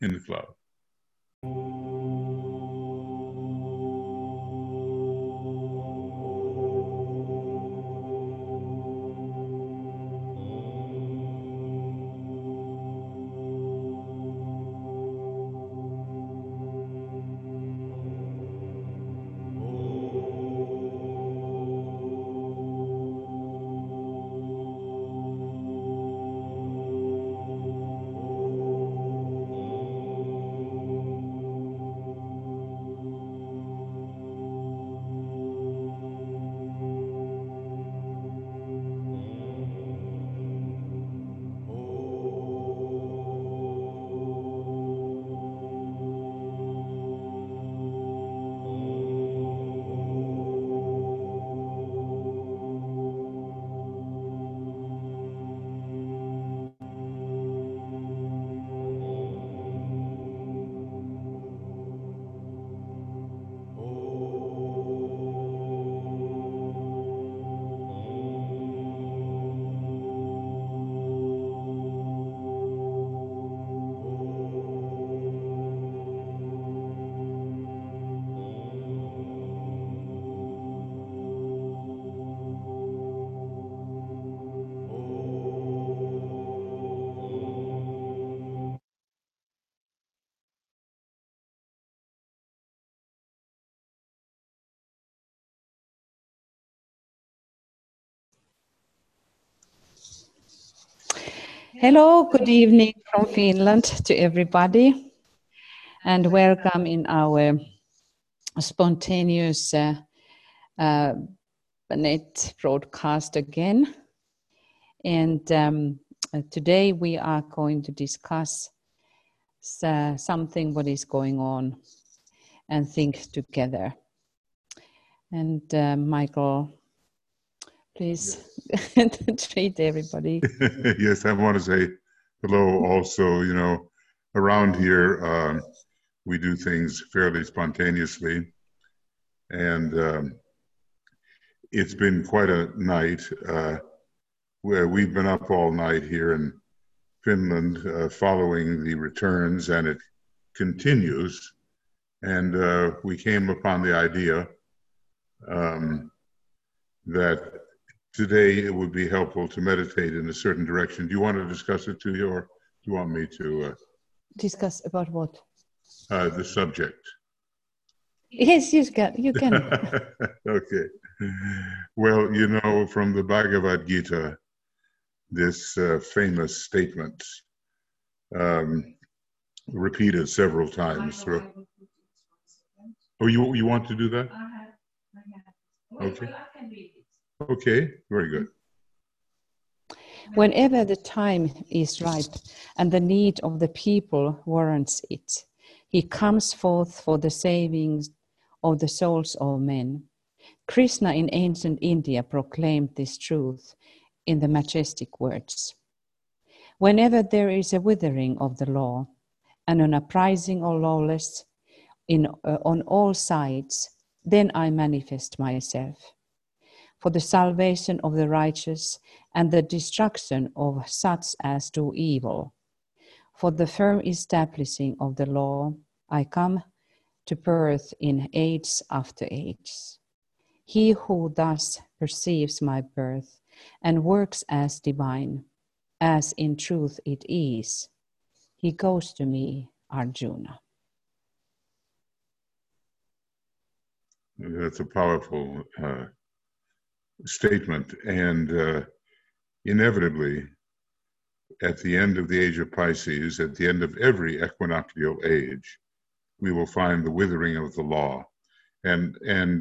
in the cloud. Hello, good evening from Finland to everybody, and welcome in our spontaneous net broadcast again. And today we are going to discuss something what is going on and think together. And Michael, please treat everybody. Yes, I want to say hello also. You know, around here, we do things fairly spontaneously. And it's been quite a night where we've been up all night here in Finland following the returns, and it continues. And we came upon the idea that today it would be helpful to meditate in a certain direction. Do you want to discuss it to you, or do you want me to discuss about what? The subject. Yes, you can. Okay. Well, you know, from the Bhagavad Gita, this famous statement repeated several times. Oh, you want to do that? Okay. Okay, very good. Whenever the time is ripe and the need of the people warrants it, he comes forth for the saving of the souls of men. Krishna in ancient India proclaimed this truth in the majestic words. Whenever there is a withering of the law and an uprising of lawless on all sides, then I manifest myself. For the salvation of the righteous and the destruction of such as do evil. For the firm establishing of the law, I come to birth in age after age. He who thus perceives my birth and works as divine, as in truth it is, he goes to me, Arjuna. That's a powerful statement, and inevitably, at the end of the age of Pisces, at the end of every equinoctial age, we will find the withering of the law, and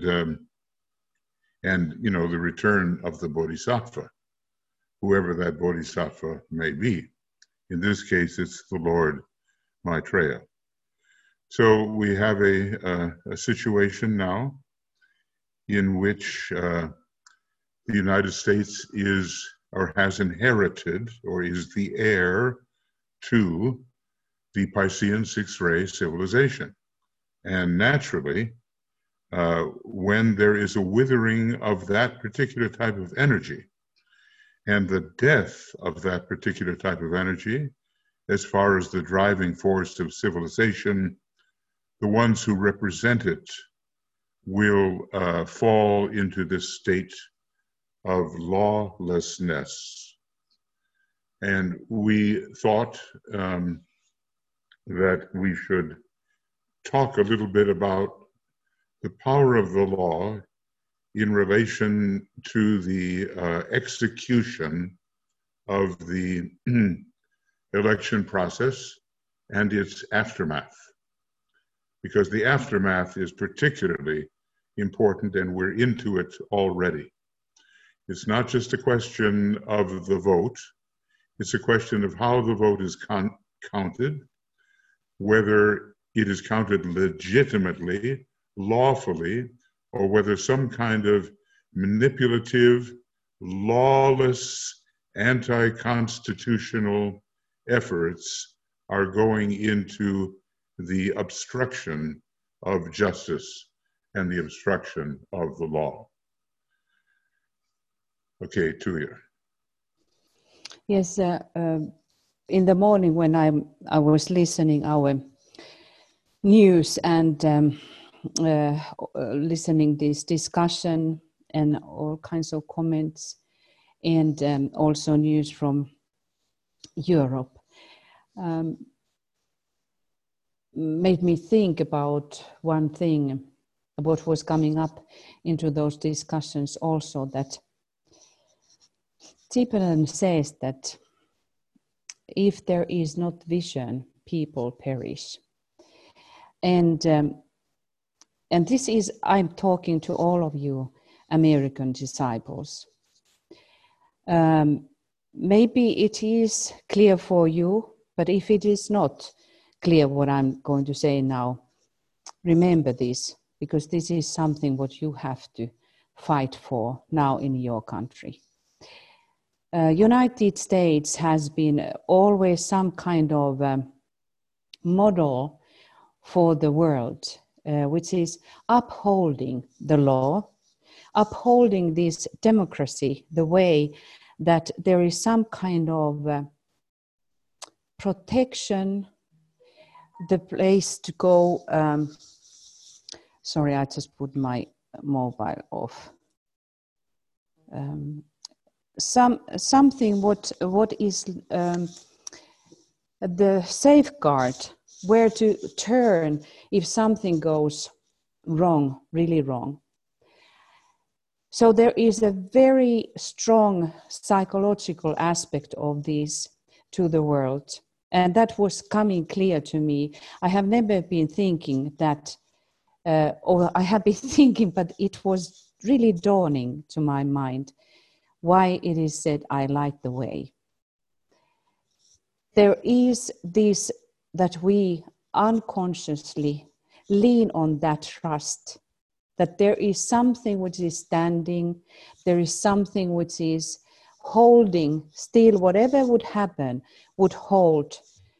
you know, the return of the Bodhisattva, whoever that Bodhisattva may be. In this case, it's the Lord Maitreya. So we have a situation now in which the United States is or has inherited or is the heir to the Piscean sixth ray civilization. And naturally, when there is a withering of that particular type of energy and the death of that particular type of energy, as far as the driving force of civilization, the ones who represent it will fall into this state of lawlessness. And we thought that we should talk a little bit about the power of the law in relation to the execution of the election process and its aftermath, because the aftermath is particularly important, and we're into it already. It's not just a question of the vote, it's a question of how the vote is counted, whether it is counted legitimately, lawfully, or whether some kind of manipulative, lawless, anti-constitutional efforts are going into the obstruction of justice and the obstruction of the law. Okay, Tuija. Yes, in the morning when I was listening our news and listening this discussion and all kinds of comments, and also news from Europe, made me think about one thing, what was coming up into those discussions also, that Tipanen says that if there is not vision, people perish. And this is, I'm talking to all of you American disciples. Maybe it is clear for you, but if it is not clear what I'm going to say now, remember this, because this is something what you have to fight for now in your country. United States has been always some kind of model for the world, which is upholding the law, upholding this democracy, the way that there is some kind of protection, the place to go. Sorry, I just put my mobile off. Something what is the safeguard, where to turn if something goes wrong, really wrong. So there is a very strong psychological aspect of this to the world, and that was coming clear to me. I have never been thinking that, or I have been thinking, but it was really dawning to my mind why it is said, I light the way. There is this that we unconsciously lean on that trust, that there is something which is standing, there is something which is holding still, whatever would happen, would hold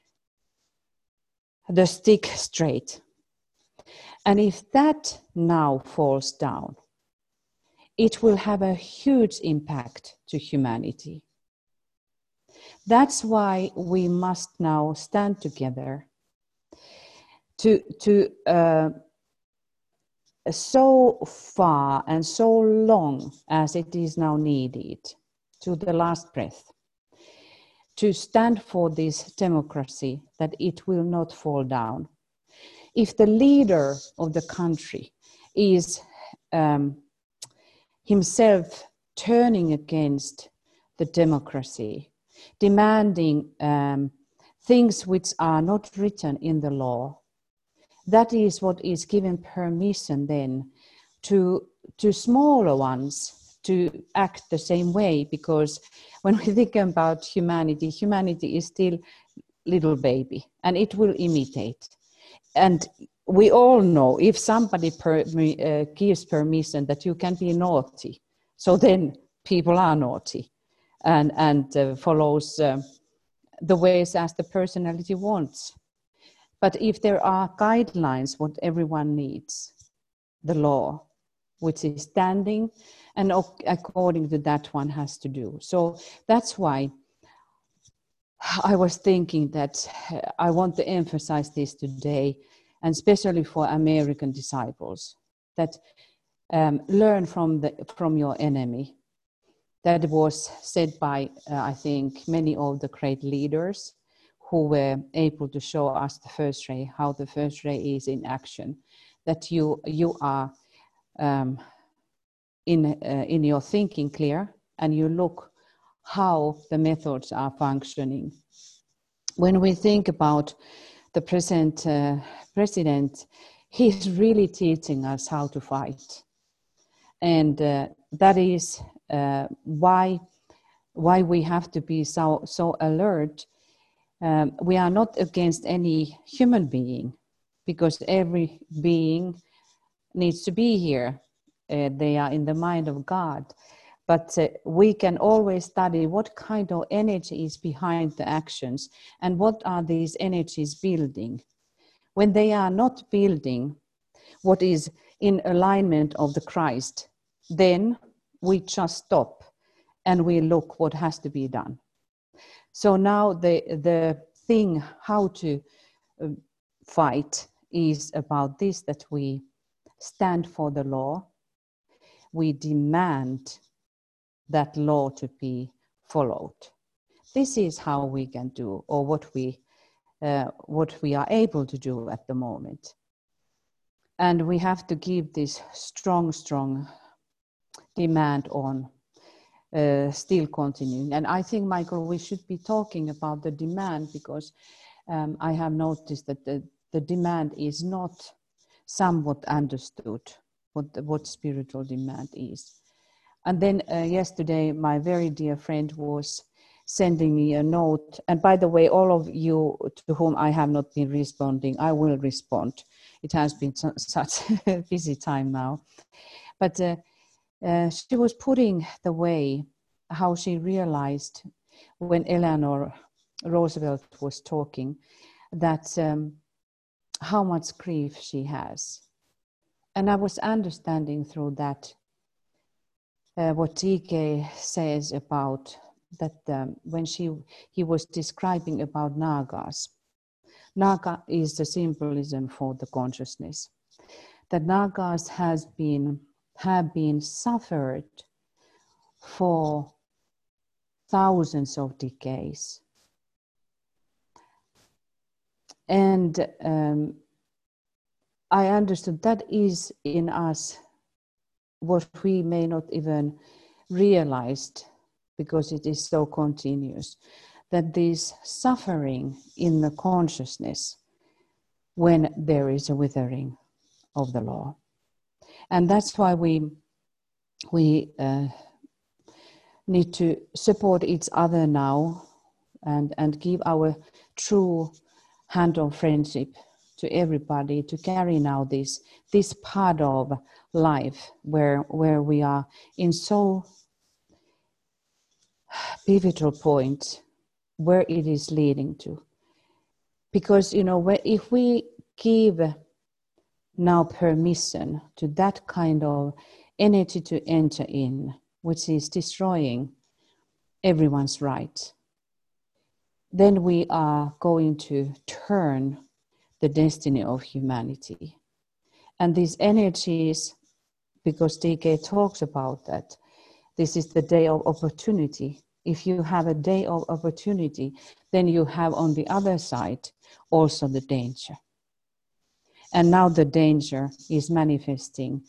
the stick straight. And if that now falls down, it will have a huge impact to humanity. That's why we must now stand together to so far and so long as it is now needed, to the last breath, to stand for this democracy, that it will not fall down. If the leader of the country is himself turning against the democracy, demanding things which are not written in the law, that is what is given permission then to smaller ones to act the same way. Because when we think about humanity is still little baby, and it will imitate. And we all know if somebody gives permission that you can be naughty, so then people are naughty and follows the ways as the personality wants. But if there are guidelines, what everyone needs, the law, which is standing, and according to that one has to do. So that's why I was thinking that I want to emphasize this today, and especially for American disciples, that learn from your enemy. That was said by, I think, many of the great leaders who were able to show us the first ray, how the first ray is in action. That you are in your thinking clear, and you look how the methods are functioning. When we think about the present president, he's really teaching us how to fight. And that is why we have to be so alert. We are not against any human being, because every being needs to be here. They are in the mind of God. But we can always study what kind of energy is behind the actions and what are these energies building. When they are not building what is in alignment of the Christ, then we just stop and we look what has to be done. So now the thing how to fight is about this, that we stand for the law. We demand that law to be followed. This is how we can do, or what we are able to do at the moment. And we have to give this strong demand on still continuing. And I think, Michael, we should be talking about the demand, because I have noticed that the demand is not somewhat understood, what spiritual demand is. And then yesterday, my very dear friend was sending me a note. And by the way, all of you to whom I have not been responding, I will respond. It has been such a busy time now. But she was putting the way how she realized when Eleanor Roosevelt was talking, that how much grief she has. And I was understanding through that what TK says about that when he was describing about Nagas. Naga is the symbolism for the consciousness. That Nagas have been suffered for thousands of decades. And I understood that is in us what we may not even realize, because it is so continuous, that this suffering in the consciousness when there is a withering of the law. And that's why we need to support each other now and give our true hand of friendship to everybody, to carry now this part of life where we are in so pivotal point where it is leading to. Because, you know, if we give now permission to that kind of energy to enter in, which is destroying everyone's right, then we are going to turn the destiny of humanity. And these energies, because TK talks about that, this is the day of opportunity. If you have a day of opportunity, then you have on the other side also the danger. And now the danger is manifesting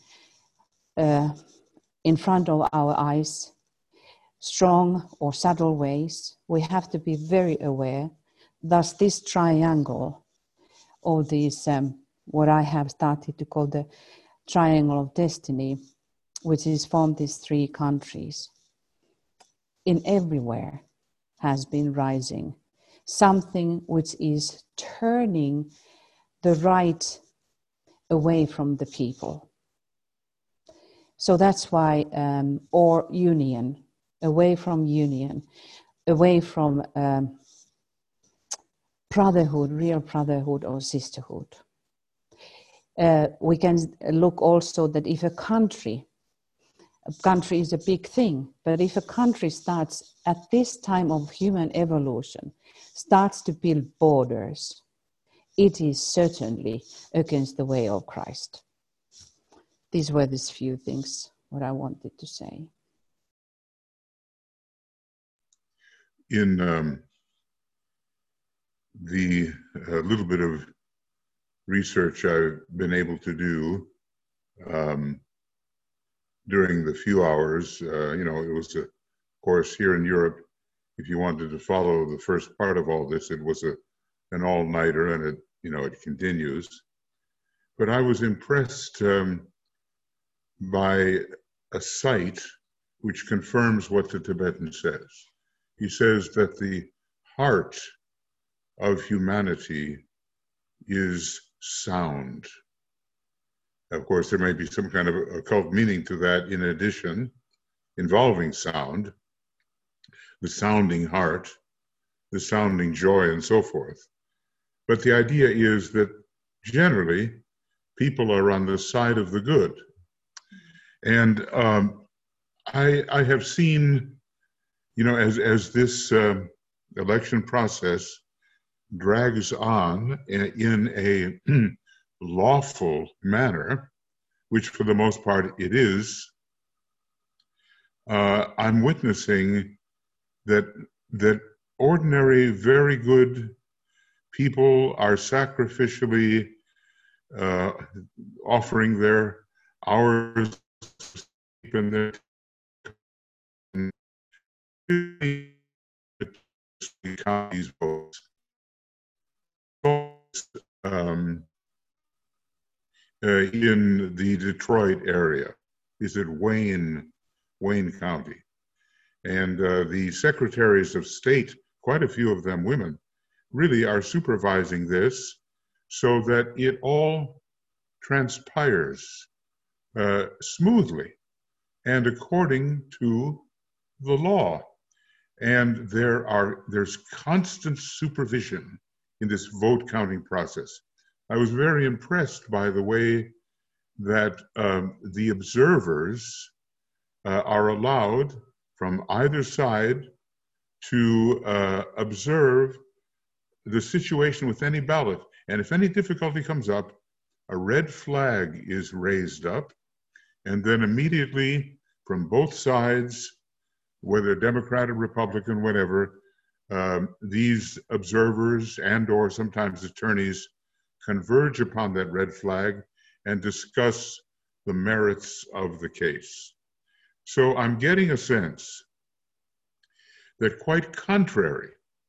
in front of our eyes, strong or subtle ways. We have to be very aware. Thus this triangle, or this, what I have started to call the triangle of destiny, which is from these three countries, in everywhere has been rising. Something which is turning the right away from the people. So that's why, or union, away from brotherhood, real brotherhood or sisterhood. We can look also that if a country A country is a big thing, but if a country starts at this time of human evolution, starts to build borders, it is certainly against the way of Christ. These were these few things what I wanted to say. In the little bit of research I've been able to do during the few hours, it was, of course, here in Europe, if you wanted to follow the first part of all this, it was an all-nighter, and it continues. But I was impressed by a site which confirms what the Tibetan says. He says that the heart of humanity is sound. Of course, there may be some kind of occult meaning to that in addition, involving sound, the sounding heart, the sounding joy, and so forth. But the idea is that generally people are on the side of the good. And I have seen, as this election process drags on in a lawful manner, which for the most part it is, I'm witnessing that ordinary, very good people are sacrificially offering their hours in their these votes. In the Detroit area, is it Wayne County, and the secretaries of state, quite a few of them women, really are supervising this so that it all transpires smoothly and according to the law. And there's constant supervision in this vote counting process. I was very impressed by the way that the observers are allowed from either side to observe the situation with any ballot. And if any difficulty comes up, a red flag is raised up, and then immediately from both sides, whether Democrat or Republican, whatever, these observers and or sometimes attorneys converge upon that red flag and discuss the merits of the case. So I'm getting a sense that, quite contrary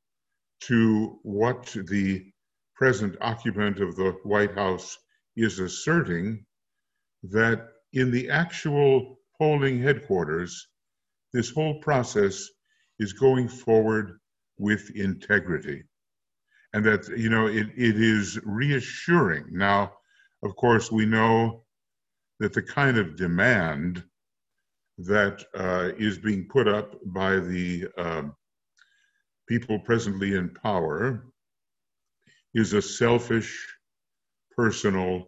to what the present occupant of the White House is asserting, that in the actual polling headquarters, this whole process is going forward with integrity. And that, it is reassuring. Now, of course, we know that the kind of demand that is being put up by the people presently in power is a selfish, personal,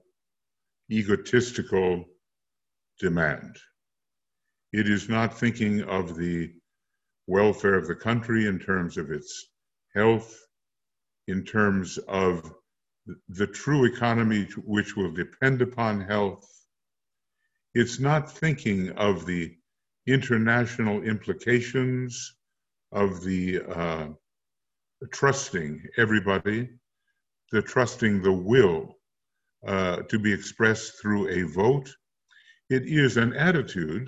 egotistical demand. It is not thinking of the welfare of the country in terms of its health, in terms of the true economy which will depend upon health. It's not thinking of the international implications of the trusting everybody, the trusting the will to be expressed through a vote. It is an attitude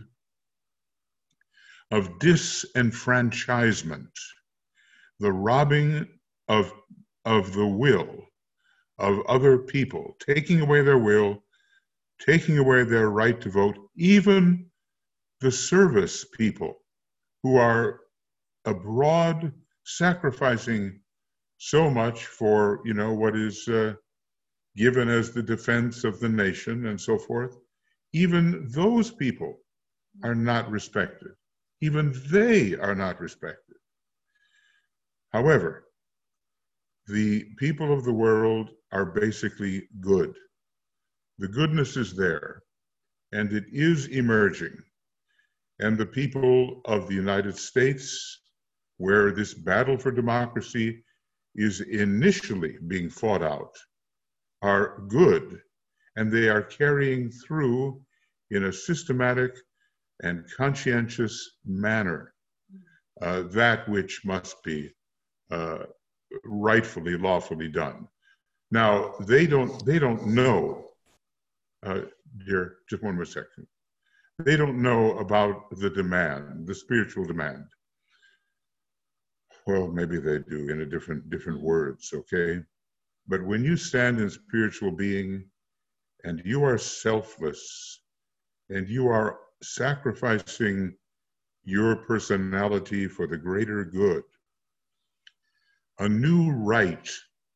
of disenfranchisement, the robbing of the will of other people, taking away their will, taking away their right to vote, even the service people who are abroad sacrificing so much for, what is given as the defense of the nation and so forth. Even those people are not respected. Even they are not respected. However, the people of the world are basically good. The goodness is there, and it is emerging. And the people of the United States, where this battle for democracy is initially being fought out, are good, and they are carrying through in a systematic and conscientious manner that which must be rightfully, lawfully done. Now, they don't know, dear, just one more second. They don't know about the demand, the spiritual demand. Well, maybe they do in a different words, okay? But when you stand in spiritual being and you are selfless and you are sacrificing your personality for the greater good, a new right,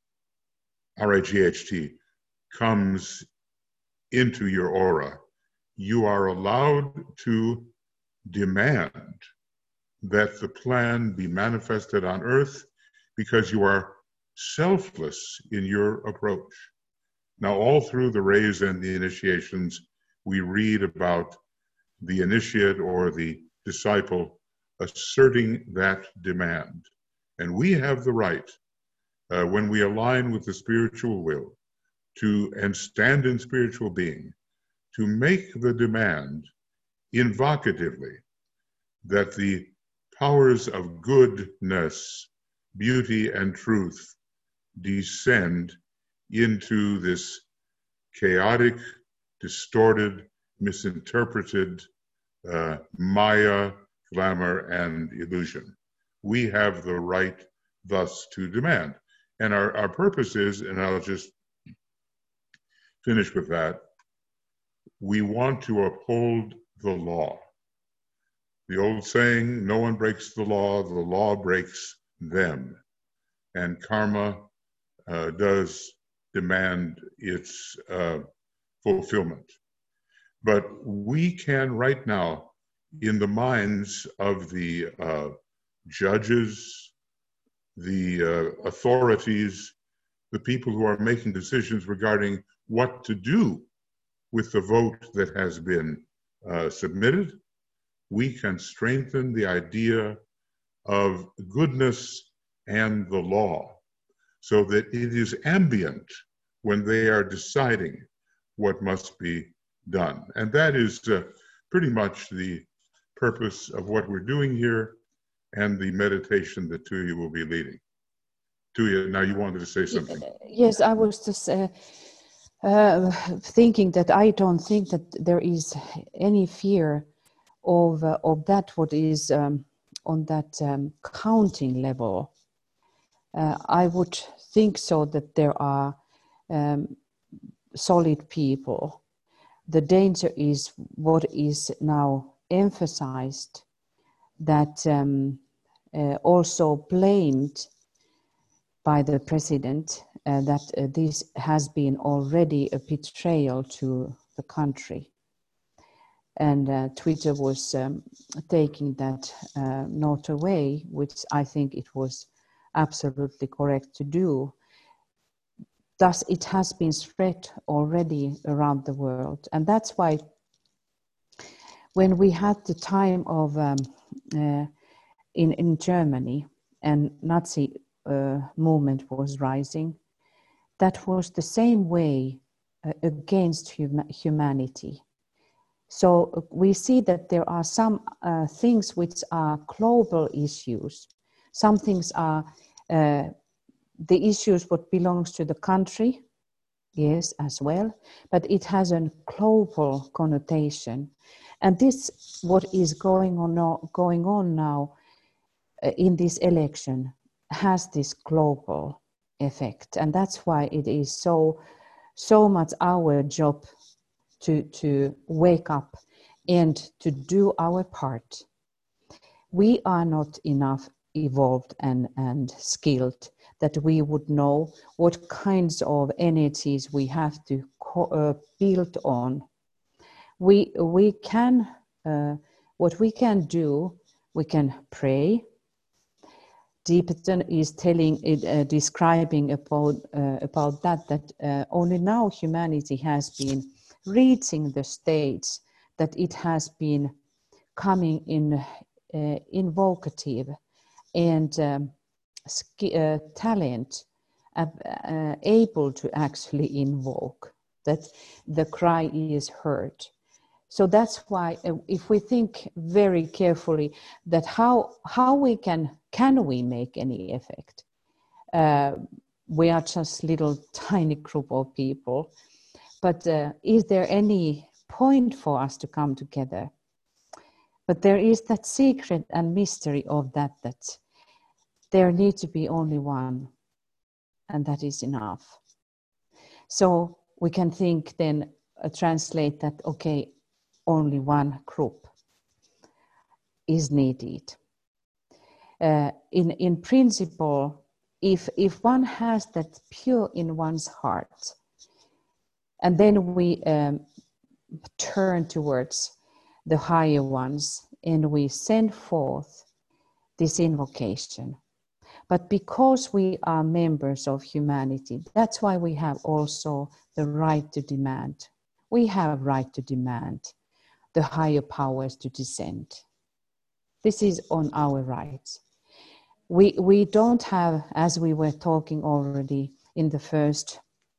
R-I-G-H-T, comes into your aura. You are allowed to demand that the plan be manifested on earth because you are selfless in your approach. Now, all through the rays and the initiations, we read about the initiate or the disciple asserting that demand. And we have the right, when we align with the spiritual will, and stand in spiritual being, to make the demand invocatively that the powers of goodness, beauty, and truth descend into this chaotic, distorted, misinterpreted Maya, glamour, and illusion. We have the right thus to demand. And our purpose is, and I'll just finish with that, we want to uphold the law. The old saying, no one breaks the law breaks them. And karma does demand its fulfillment. But we can right now, in the minds of the judges, the authorities, the people who are making decisions regarding what to do with the vote that has been submitted, we can strengthen the idea of goodness and the law so that it is ambient when they are deciding what must be done. And that is pretty much the purpose of what we're doing here and the meditation that Tuija will be leading. Tuija, now you wanted to say something. Yes, I was just thinking that I don't think that there is any fear of that what is on that counting level. I would think so that there are solid people. The danger is what is now emphasized, that also blamed by the president, that this has been already a betrayal to the country. And Twitter was taking that note away, which I think it was absolutely correct to do. Thus, it has been spread already around the world. And that's why when we had the time of in Germany and Nazi movement was rising, that was the same way against humanity. So we see that there are some things which are global issues. Some things are the issues what belongs to the country, yes, as well, but it has a global connotation. And this, what is going on now in this election, has this global effect. And that's why it is so much our job to wake up and to do our part. We are not enough evolved and skilled that we would know what kinds of energies we have to build on. We can, what we can do, we can pray. Deeperton is describing about that only now humanity has been reaching the stage that it has been coming in invocative and talent, able to actually invoke, that the cry is heard. So that's why if we think very carefully that how we can we make any effect? We are just little tiny group of people, but is there any point for us to come together? But there is that secret and mystery of that there needs to be only one, and that is enough. So we can think then, translate that, okay, only one group is needed. In principle, if one has that pure in one's heart, and then we turn towards the higher ones and we send forth this invocation. But because we are members of humanity, that's why we have also the right to demand. We have right to demand the higher powers to descend. This is on our rights. We don't have, as we were talking already in the first,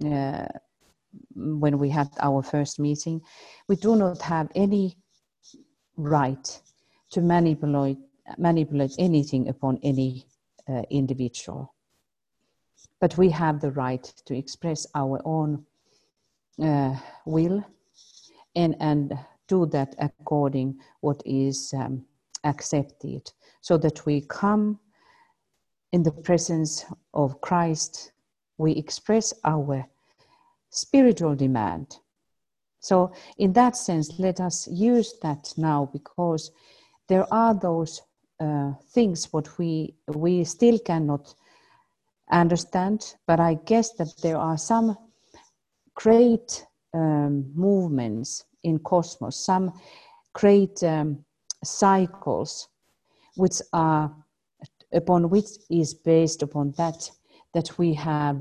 when we had our first meeting, we do not have any right to manipulate anything upon any individual. But we have the right to express our own will and do that according what is accepted, so that we come in the presence of Christ, we express our spiritual demand. So in that sense, let us use that now, because there are those things what we still cannot understand, but I guess that there are some great movements in cosmos, some great cycles which are upon which is based upon that we have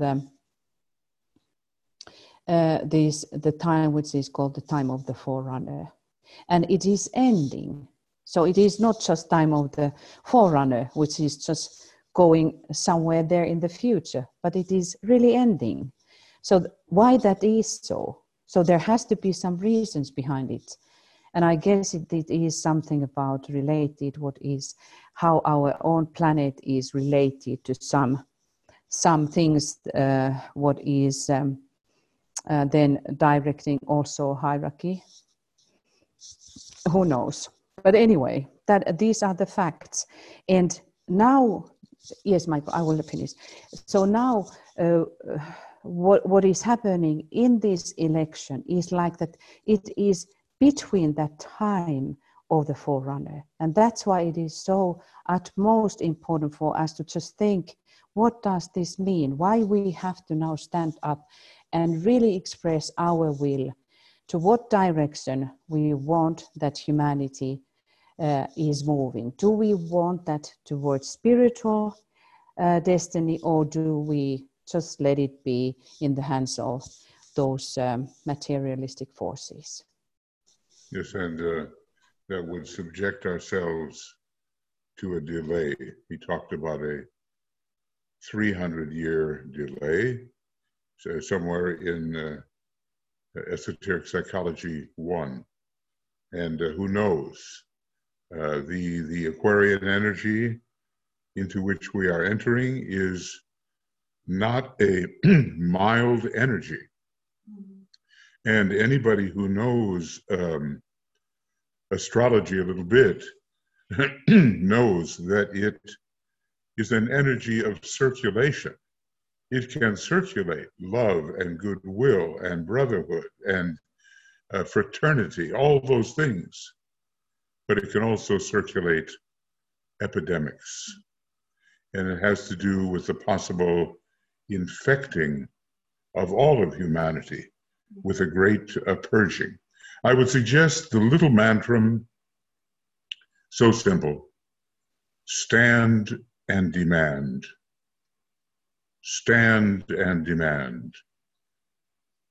the time which is called the time of the forerunner, and it is ending. So it is not just time of the forerunner, which is just going somewhere there in the future, but it is really ending. So why that is so? So there has to be some reasons behind it. And I guess it is something about related, what is how our own planet is related to some things, what is then directing also hierarchy. Who knows? But anyway, these are the facts. And now, yes, Michael, I will finish. So now, what is happening in this election is like that it is between that time of the forerunner. And that's why it is so utmost important for us to just think, what does this mean? Why we have to now stand up and really express our will to what direction we want that humanity is moving. Do we want that towards spiritual destiny, or do we just let it be in the hands of those materialistic forces? Yes, and that would subject ourselves to a delay. He talked about a 300-year delay, so somewhere in Esoteric Psychology 1. And who knows? The Aquarian energy into which we are entering is not a mild energy. And anybody who knows astrology a little bit knows that it is an energy of circulation. It can circulate love and goodwill and brotherhood and fraternity, all those things. But it can also circulate epidemics. And it has to do with the possible infecting of all of humanity with a great purging. I would suggest the little mantra, so simple: stand and demand. Stand and demand.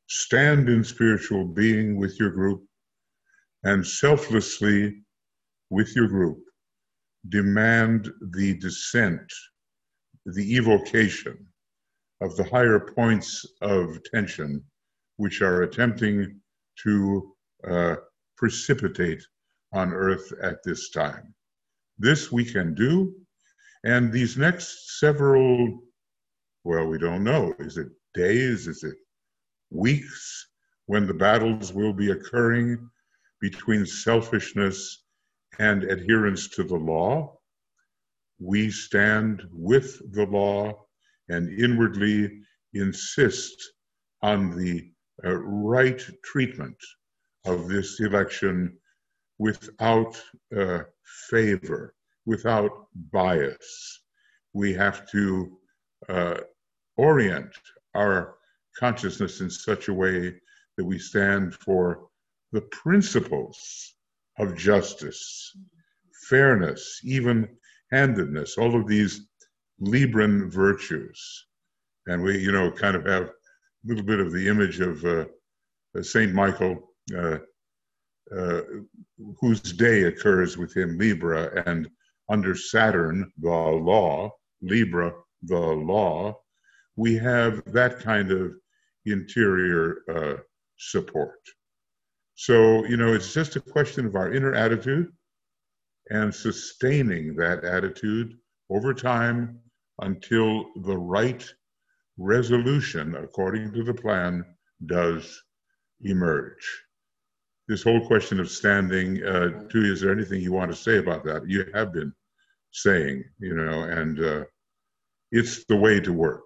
Stand in spiritual being with your group and selflessly with your group, demand the descent, the evocation of the higher points of tension which are attempting to precipitate on Earth at this time. This we can do, and these next several, well, we don't know. Is it days? Is it weeks when the battles will be occurring between selfishness and adherence to the law? We stand with the law and inwardly insist on the right treatment of this election without favor, without bias. We have to orient our consciousness in such a way that we stand for the principles of justice, fairness, even-handedness, all of these Libran virtues. And we, kind of have a little bit of the image of Saint Michael, whose day occurs with him, Libra, and under Saturn, the law, Libra, the law, we have that kind of interior support. So, it's just a question of our inner attitude and sustaining that attitude over time until the right resolution, according to the plan, does emerge. This whole question of standing, Tuija, is there anything you want to say about that? You have been saying, and it's the way to work.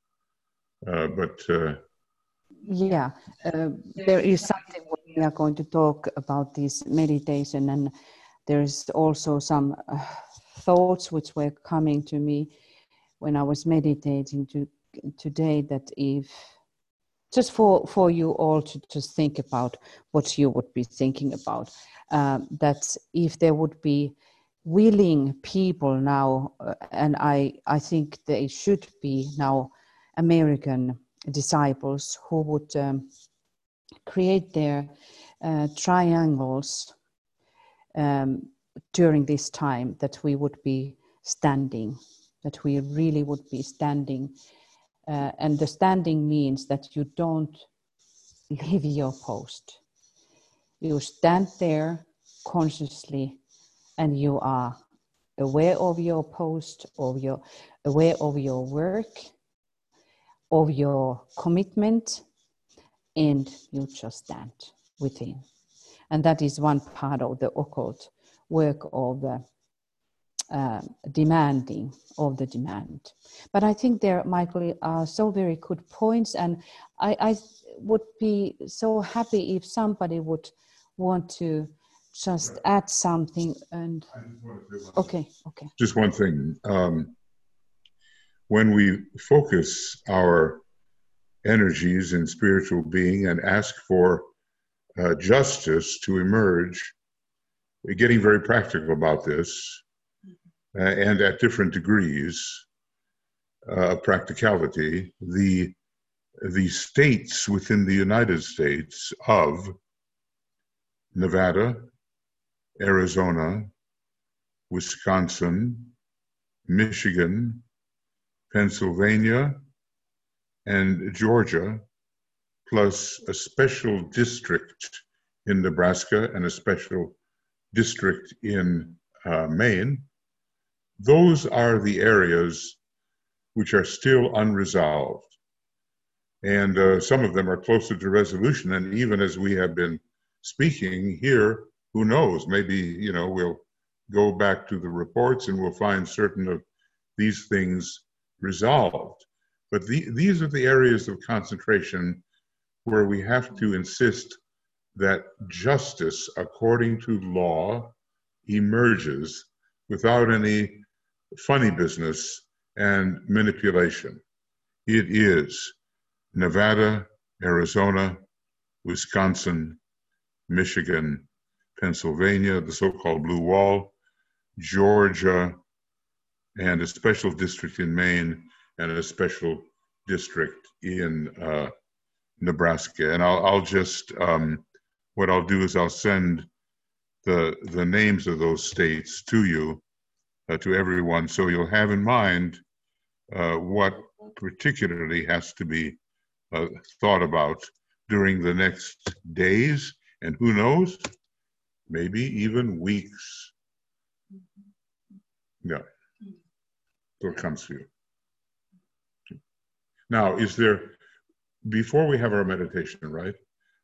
Yeah, there is something we are going to talk about this meditation, and there's also some thoughts which were coming to me when I was meditating today, that if just for you all to just think about what you would be thinking about, that if there would be willing people now, and I think they should be now American disciples who would create their triangles during this time, that we would be standing, that we really would be standing. And the standing means that you don't leave your post. You stand there consciously, and you are aware of your post, aware of your work, of your commitment, and you just stand within. And that is one part of the occult work of the demanding of the demand. But I think there, Michael, are so very good points, and I would be so happy if somebody would want to just add something. And okay. Just one thing. When we focus our energies in spiritual being and ask for justice to emerge, we're getting very practical about this, and at different degrees of practicality, the states within the United States of Nevada, Arizona, Wisconsin, Michigan, Pennsylvania, and Georgia, plus a special district in Nebraska and a special district in Maine, those are the areas which are still unresolved. And some of them are closer to resolution. And even as we have been speaking here, who knows, maybe, we'll go back to the reports and we'll find certain of these things resolved. But these are the areas of concentration where we have to insist that justice, according to law, emerges without any funny business and manipulation. It is Nevada, Arizona, Wisconsin, Michigan, Pennsylvania, the so-called Blue Wall, Georgia, and a special district in Maine, and a special district in Nebraska. And I'll just, what I'll do is I'll send the names of those states to you, to everyone, so you'll have in mind what particularly has to be thought about during the next days, and who knows, maybe even weeks. Yeah, so it comes to you. Now, before we have our meditation, right?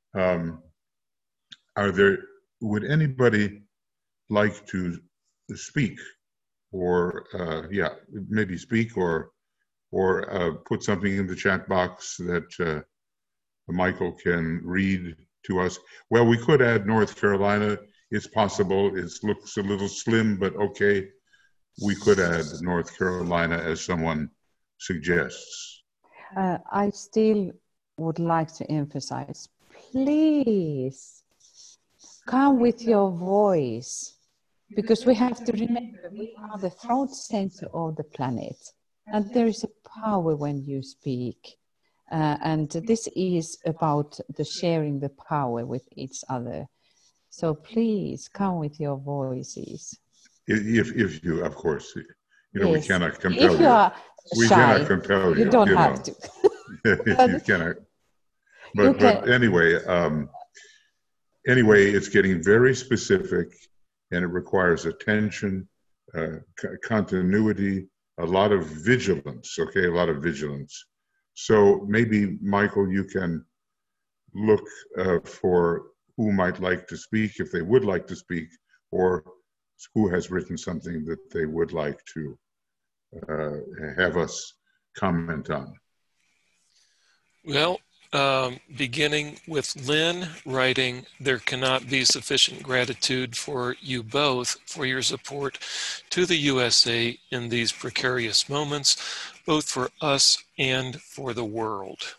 Would anybody like to speak, or maybe speak, or put something in the chat box that Michael can read to us? Well, we could add North Carolina. It's possible. It looks a little slim, but okay. We could add North Carolina as someone suggests. I still would like to emphasize, please come with your voice, because we have to remember we are the throat center of the planet, and there is a power when you speak. And this is about the sharing the power with each other. So please come with your voices. If you, of course, yes. We cannot compel you. If you are we shy, cannot compel you. You don't have to. You cannot. But anyway, it's getting very specific, and it requires attention, continuity, a lot of vigilance. Okay, a lot of vigilance. So maybe, Michael, you can look for who might like to speak, if they would like to speak, or who has written something that they would like to have us comment on. Well, beginning with Lynn writing, "There cannot be sufficient gratitude for you both for your support to the USA in these precarious moments, both for us and for the world."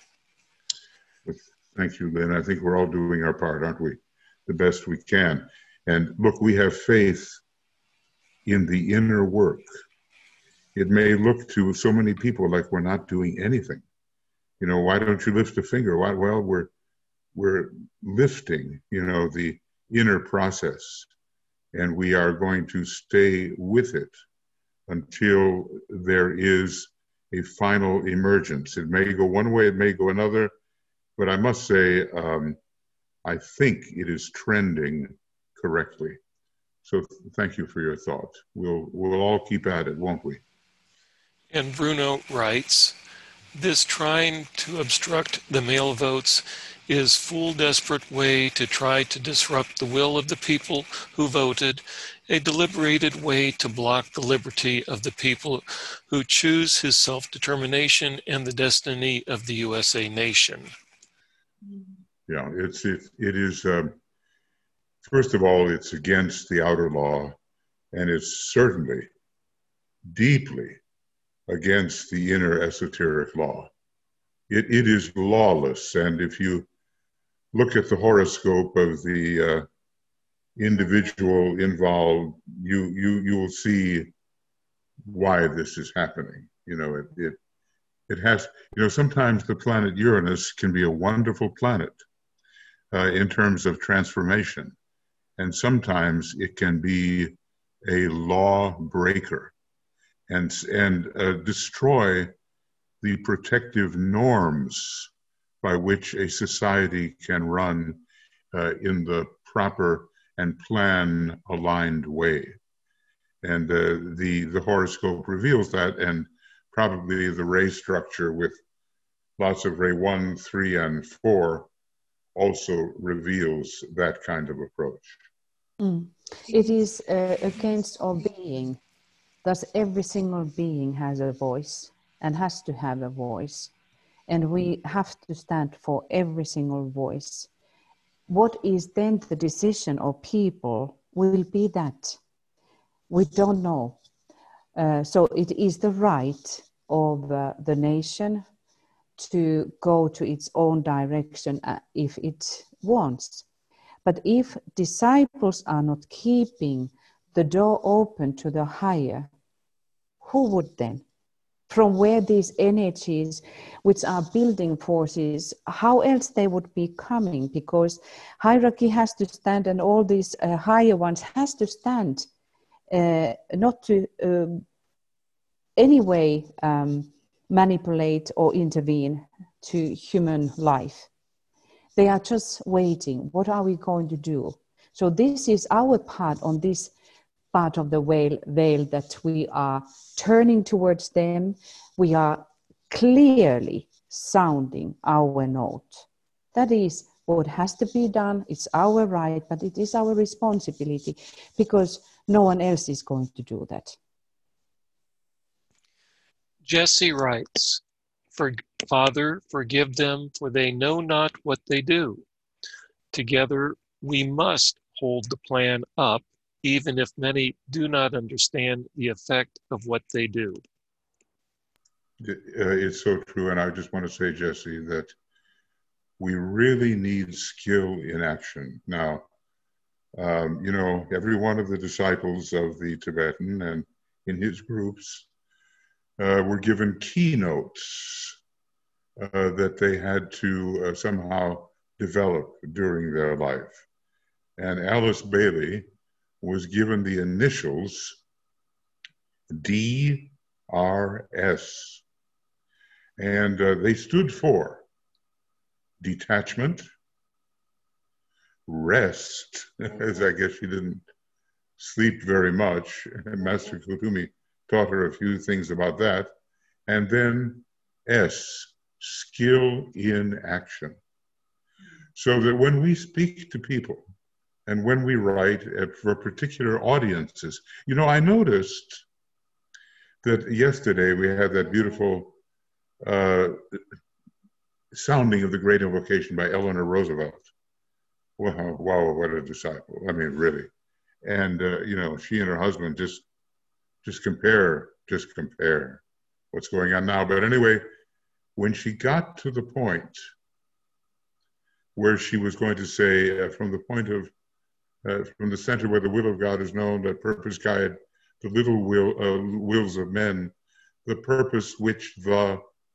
Thank you, Lynn. I think we're all doing our part, aren't we? The best we can. And look, we have faith in the inner work. It may look to so many people like we're not doing anything. You know, why don't you lift a finger? Why? Well, we're lifting, the inner process, and we are going to stay with it until there is a final emergence. It may go one way, it may go another, but I must say, I think it is trending correctly. So thank you for your thought. We'll all keep at it, won't we? And Bruno writes, "This trying to obstruct the mail votes is full desperate way to try to disrupt the will of the people who voted, a deliberated way to block the liberty of the people who choose his self-determination and the destiny of the USA nation." Yeah, it is, first of all, it's against the outer law, and it's certainly deeply against the inner esoteric law. It is lawless, and if you look at the horoscope of the individual involved, you will see why this is happening. It has, sometimes the planet Uranus can be a wonderful planet in terms of transformation, and sometimes it can be a law breaker and destroy the protective norms by which a society can run in the proper and plan-aligned way. And the horoscope reveals that, and probably the ray structure with lots of ray 1, 3, and 4 also reveals that kind of approach. It is against our being. Thus, every single being has a voice and has to have a voice. And we have to stand for every single voice. What is then the decision of people will be that. We don't know. So it is the right of the nation to go to its own direction if it wants. But if disciples are not keeping the door open to the higher, who would then? from where these energies, which are building forces, how else they would be coming? Because hierarchy has to stand, and all these higher ones has to stand, not to any way manipulate or intervene to human life. They are just waiting. What are we going to do? So this is our part on this part of the veil that we are turning towards them. We are clearly sounding our note. That is what has to be done. It's our right, but it is our responsibility, because no one else is going to do that. Jesse writes, Father, forgive them, for they know not what they do. Together we must hold the plan up, even if many do not understand the effect of what they do. It's so true. And I just want to say, Jesse, that we really need skill in action. Now, every one of the disciples of the Tibetan and in his groups were given keynotes that they had to somehow develop during their life. And Alice Bailey was given the initials DRS. And they stood for detachment, rest, as I guess she didn't sleep very much. Master Kutumi taught her a few things about that. And then S, skill in action. So that when we speak to people and when we write for particular audiences, I noticed that yesterday we had that beautiful sounding of the Great Invocation by Eleanor Roosevelt. Wow, what a disciple. I mean, really. And, she and her husband just compare what's going on now. But anyway, when she got to the point where she was going to say, from the center where the will of God is known, that purpose guide the little wills of men, the purpose which the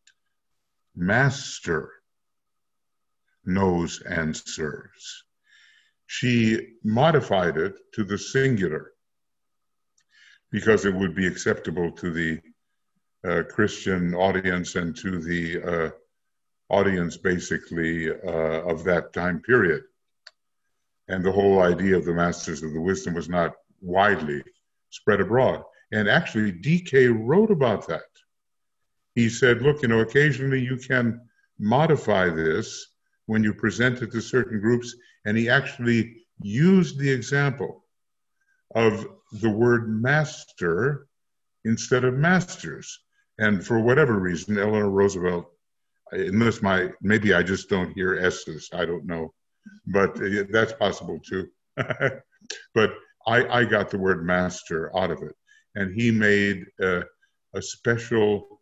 Master knows and serves. She modified it to the singular because it would be acceptable to the Christian audience and to the audience basically of that time period. And the whole idea of the Masters of the Wisdom was not widely spread abroad. And actually, DK wrote about that. He said, look, occasionally you can modify this when you present it to certain groups. And he actually used the example of the word master instead of masters. And for whatever reason, Eleanor Roosevelt, maybe I just don't hear S's, I don't know, but that's possible too. But I got the word master out of it. And he made a special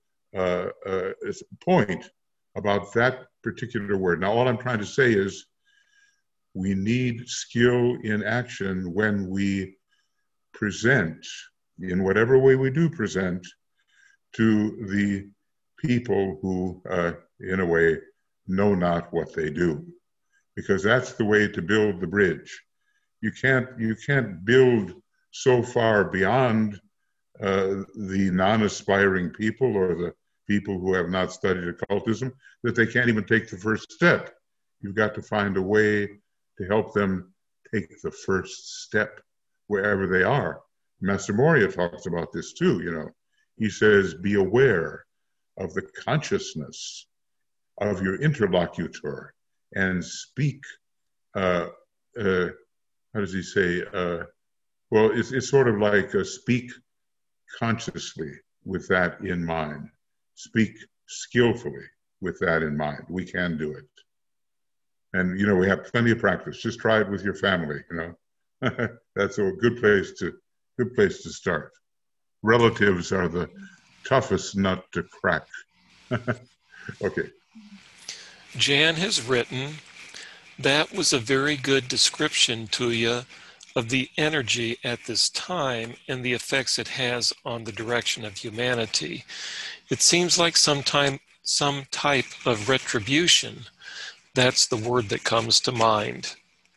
point about that particular word. Now, all I'm trying to say is we need skill in action when we present, in whatever way we do present, to the people who, in a way, know not what they do. Because that's the way to build the bridge. You can't build so far beyond the non-aspiring people or the people who have not studied occultism that they can't even take the first step. You've got to find a way to help them take the first step wherever they are. Master Moria talks about this too, He says, be aware of the consciousness of your interlocutor and speak, how does he say? Well, it's sort of like speak consciously with that in mind. Speak skillfully with that in mind. We can do it. And, we have plenty of practice. Just try it with your family, That's a good place to start. Relatives are the toughest nut to crack. Okay. Jan has written, that was a very good description, Tuija, of the energy at this time and the effects it has on the direction of humanity. It seems like some type of retribution. That's the word that comes to mind.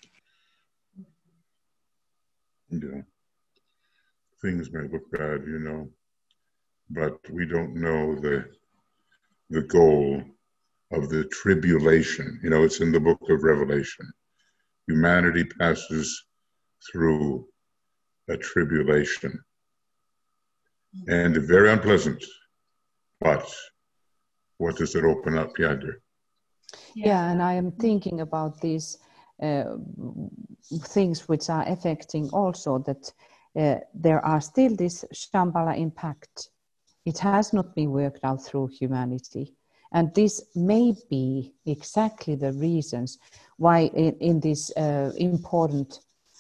Yeah. Things may look bad, but we don't know the goal of the tribulation. It's in the book of Revelation. Humanity passes through a tribulation, and very unpleasant. But what does it open up, Yadr? Yeah, and I am thinking about these things which are affecting also that there are still this Shambhala impact. It has not been worked out through humanity. And this may be exactly the reasons why in these important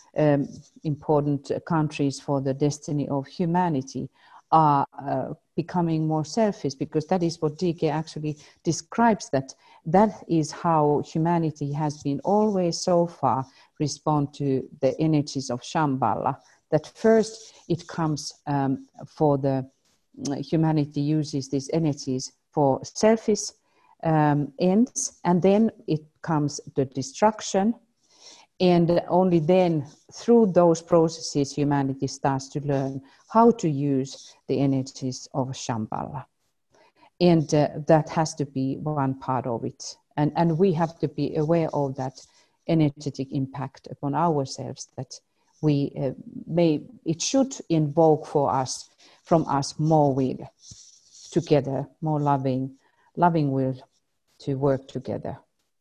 countries for the destiny of humanity are becoming more selfish, because that is what DK actually describes, that is how humanity has been always so far respond to the energies of Shambhala. That first it comes for the humanity uses these energies for selfish ends, and then it comes the destruction. And only then, through those processes, humanity starts to learn how to use the energies of Shambhala. And that has to be one part of it. And we have to be aware of that energetic impact upon ourselves, that we it should invoke from us more will together, more loving will to work together.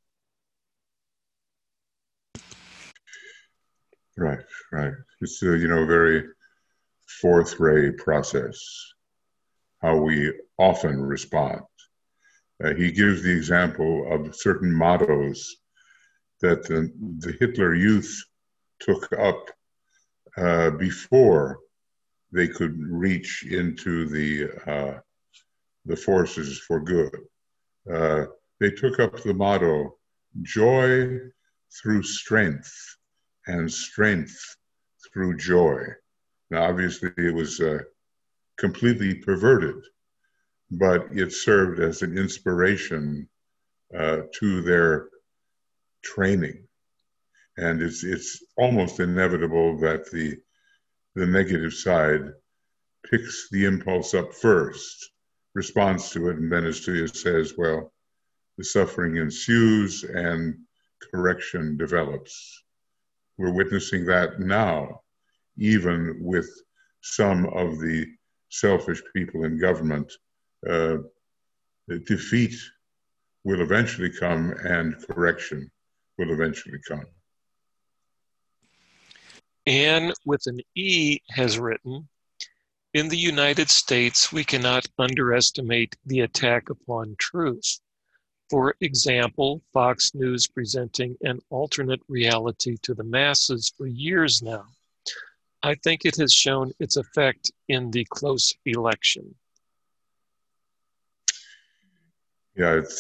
Right. It's a very fourth ray process, how we often respond. He gives the example of certain mottos that the Hitler Youth took up before they could reach into the forces for good. They took up the motto, joy through strength, and strength through joy. Now, obviously, it was completely perverted, but it served as an inspiration to their training. And it's almost inevitable that the negative side picks the impulse up first, responds to it, and then, as Tuya says, well, the suffering ensues and correction develops. We're witnessing that now, even with some of the selfish people in government. Defeat will eventually come and correction will eventually come. Anne with an E has written, in the United States, we cannot underestimate the attack upon truth. For example, Fox News presenting an alternate reality to the masses for years now. I think it has shown its effect in the close election. Yeah, it's,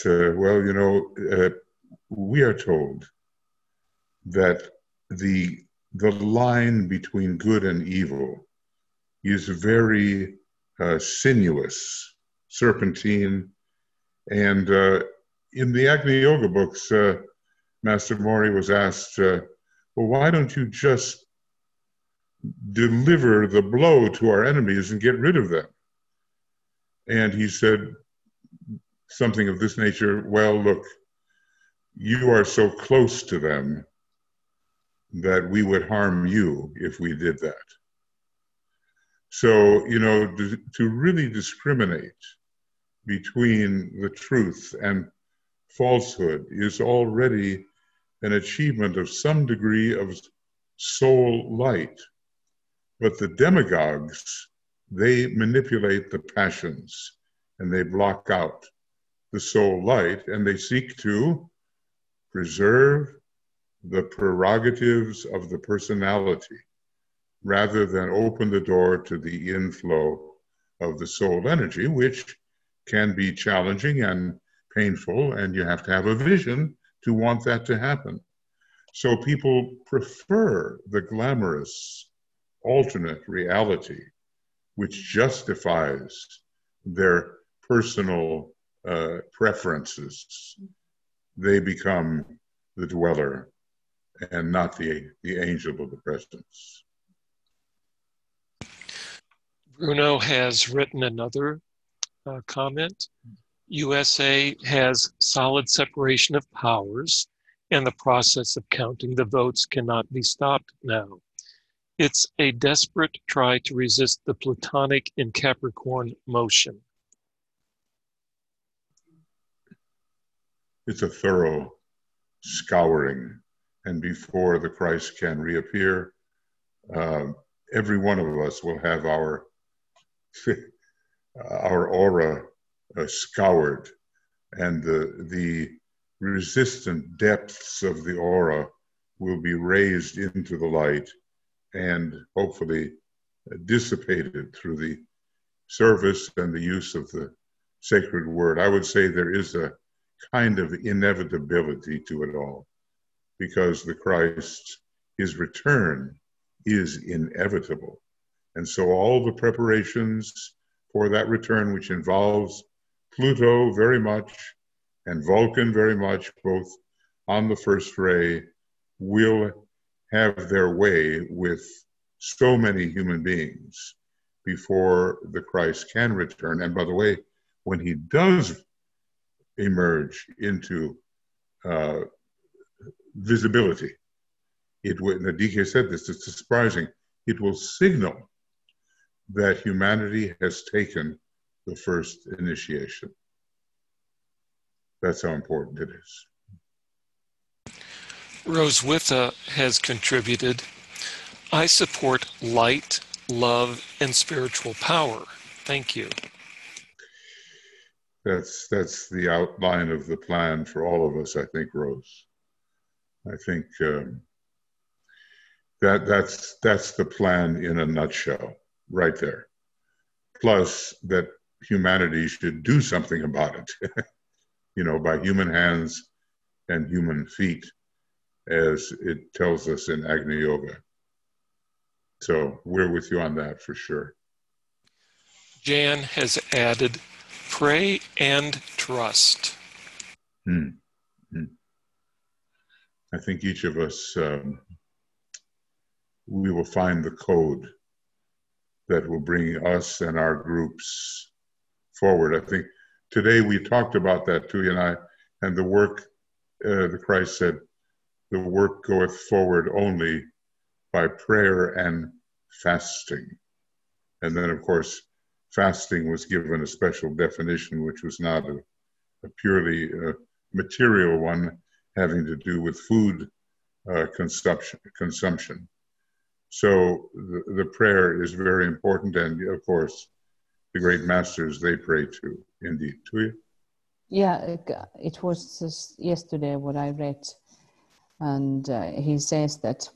we are told that the line between good and evil is very sinuous, serpentine, and in the Agni Yoga books, Master Mori was asked, well, why don't you just deliver the blow to our enemies and get rid of them? And he said something of this nature, well, look, you are so close to them that we would harm you if we did that. So, to really discriminate between the truth and falsehood is already an achievement of some degree of soul light. But the demagogues, they manipulate the passions and they block out the soul light, and they seek to preserve the prerogatives of the personality rather than open the door to the inflow of the soul energy, which can be challenging and painful, and you have to have a vision to want that to happen. So people prefer the glamorous alternate reality, which justifies their personal preferences. They become the dweller and not the angel of the presence. Bruno has written another comment. USA has solid separation of powers, and the process of counting the votes cannot be stopped now. It's a desperate try to resist the Plutonic in Capricorn motion. It's a thorough scouring, and before the Christ can reappear, every one of us will have our aura scoured, and the resistant depths of the aura will be raised into the light and hopefully dissipated through the service and the use of the sacred word. I would say there is a kind of inevitability to it all, because the Christ, his return is inevitable. And so all the preparations for that return, which involves Pluto very much and Vulcan very much, both on the first ray, will have their way with so many human beings before the Christ can return. And by the way, when he does emerge into visibility, it will, Nadike said this, it's surprising, it will signal that humanity has taken the first initiation. That's how important it is. Roswitha has contributed, I support light, love, and spiritual power. Thank you. That's the outline of the plan for all of us, I think, Rose. I think that's the plan in a nutshell, right there. Plus that humanity should do something about it, by human hands and human feet, as it tells us in Agni Yoga. So we're with you on that for sure. Jan has added, pray and trust. I think each of us, we will find the code that will bring us and our groups forward. I think today we talked about that, Tuya and I, and the work, the Christ said, the work goeth forward only by prayer and fasting. And then, of course, fasting was given a special definition, which was not a purely material one, having to do with food consumption. So the prayer is very important, and of course, the great masters, they pray too, indeed. Tuya? Yeah, it was just yesterday what I read, and he says that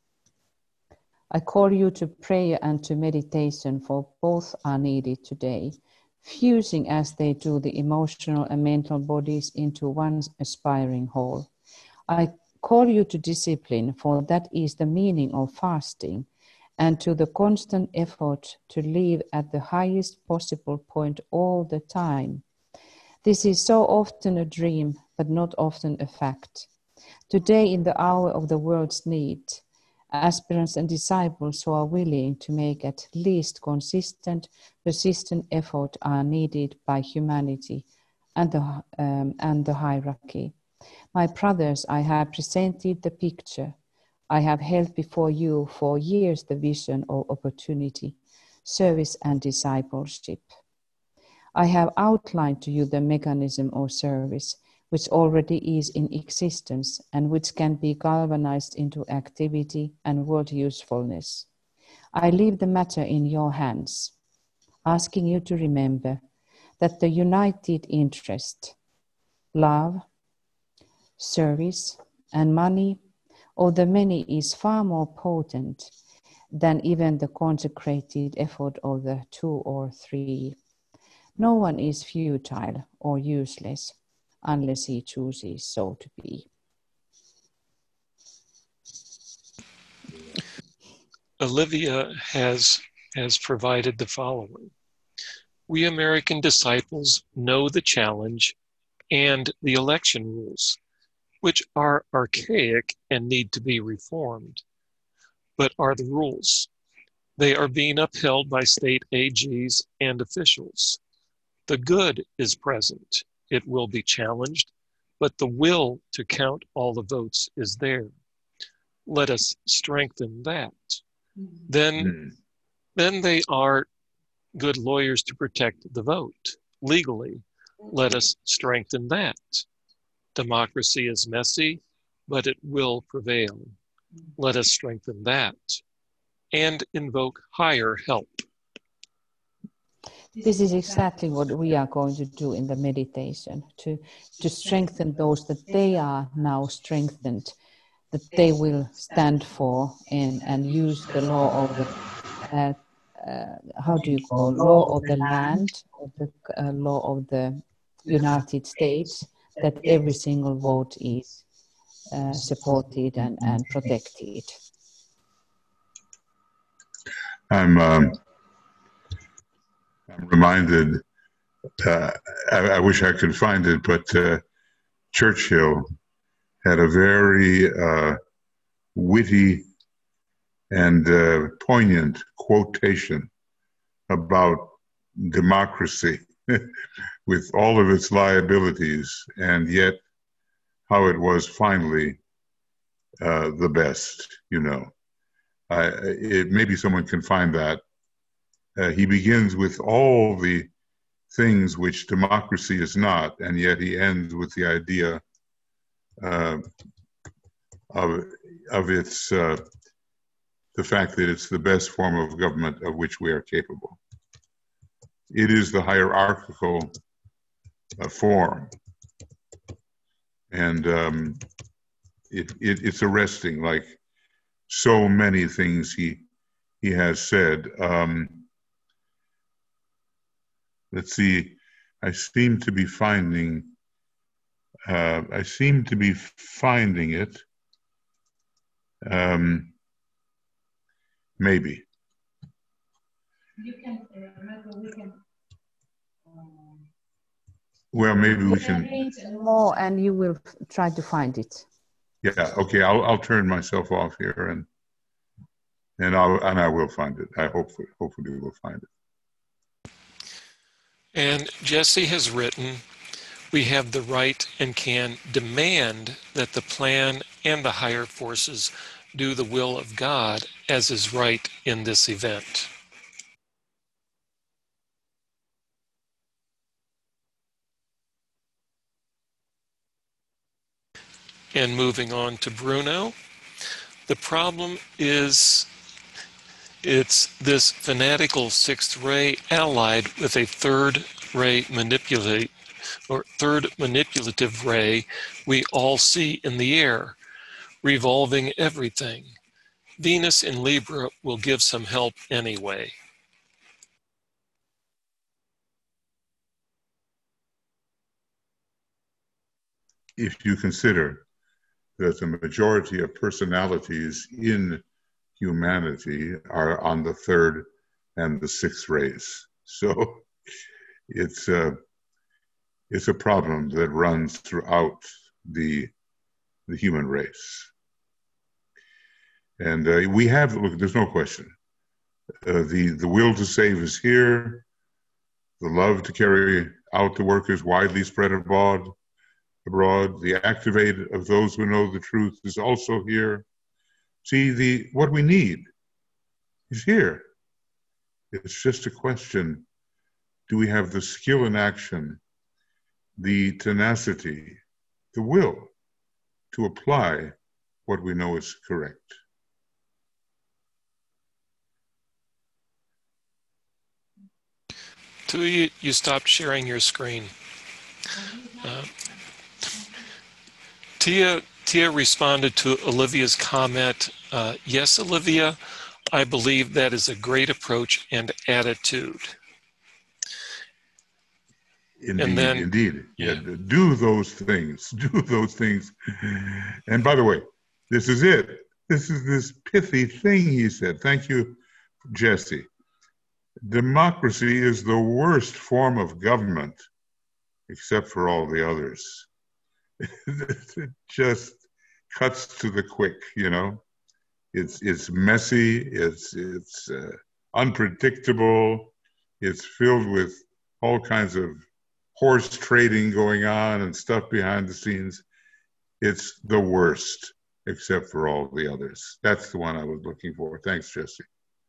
I call you to prayer and to meditation, for both are needed today, fusing as they do the emotional and mental bodies into one aspiring whole. I call you to discipline, for that is the meaning of fasting, and to the constant effort to live at the highest possible point all the time. This is so often a dream, but not often a fact. Today, in the hour of the world's need, aspirants and disciples who are willing to make at least consistent, persistent effort are needed by humanity and the hierarchy. My brothers, I have presented the picture. I have held before you for years the vision of opportunity, service and discipleship. I have outlined to you the mechanism of service, which already is in existence and which can be galvanized into activity and world usefulness. I leave the matter in your hands, asking you to remember that the united interest, love, service, and money of the many is far more potent than even the consecrated effort of the 2 or 3. No one is futile or useless unless he chooses so to be. Olivia has provided the following. We American disciples know the challenge and the election rules, which are archaic and need to be reformed, but are the rules. They are being upheld by state AGs and officials. The good is present. It will be challenged, but the will to count all the votes is there. Let us strengthen that. Then they are good lawyers to protect the vote legally. Let us strengthen that. Democracy is messy, but it will prevail. Let us strengthen that and invoke higher help. This is exactly what we are going to do in the meditation, to strengthen those that they are now strengthened, that they will stand for and use the law of the how do you call law of the land, or the law of the United States, that every single vote is supported and protected. I'm reminded, I wish I could find it, but Churchill had a very witty and poignant quotation about democracy with all of its liabilities, and yet how it was finally the best, you know. Maybe someone can find that. He begins with all the things which democracy is not, and yet he ends with the idea of its the fact that it's the best form of government of which we are capable. It is the hierarchical form, and it's arresting, like so many things he has said. Let's see, I seem to be finding it. Maybe. You can remember, we can. Well, maybe we can read more, and you will try to find it. Yeah. Okay. I'll turn myself off here, and I will find it. I hopefully we'll find it. And Jesse has written, we have the right and can demand that the plan and the higher forces do the will of God as is right in this event. And moving on to Bruno, the problem is it's this fanatical sixth ray allied with a third manipulative ray we all see in the air, revolving everything. Venus in Libra will give some help anyway. If you consider that the majority of personalities in humanity are on the third and the sixth rays, so it's a problem that runs throughout the human race. And we have, look, there's no question. The will to save is here. The love to carry out the work is widely spread abroad. The activate of those who know the truth is also here. See, what we need is here. It's just a question, do we have the skill in action, the tenacity, the will to apply what we know is correct? Tui, you stopped sharing your screen. Tia responded to Olivia's comment, yes, Olivia, I believe that is a great approach and attitude. Indeed. Yeah. Do those things. And by the way, this is it. This is this pithy thing he said. Thank you, Jesse. democracy is the worst form of government, except for all the others. It just cuts to the quick, you know. It's messy. It's unpredictable. It's filled with all kinds of horse trading going on and stuff behind the scenes. It's the worst, except for all the others. That's the one I was looking for. Thanks, Jesse.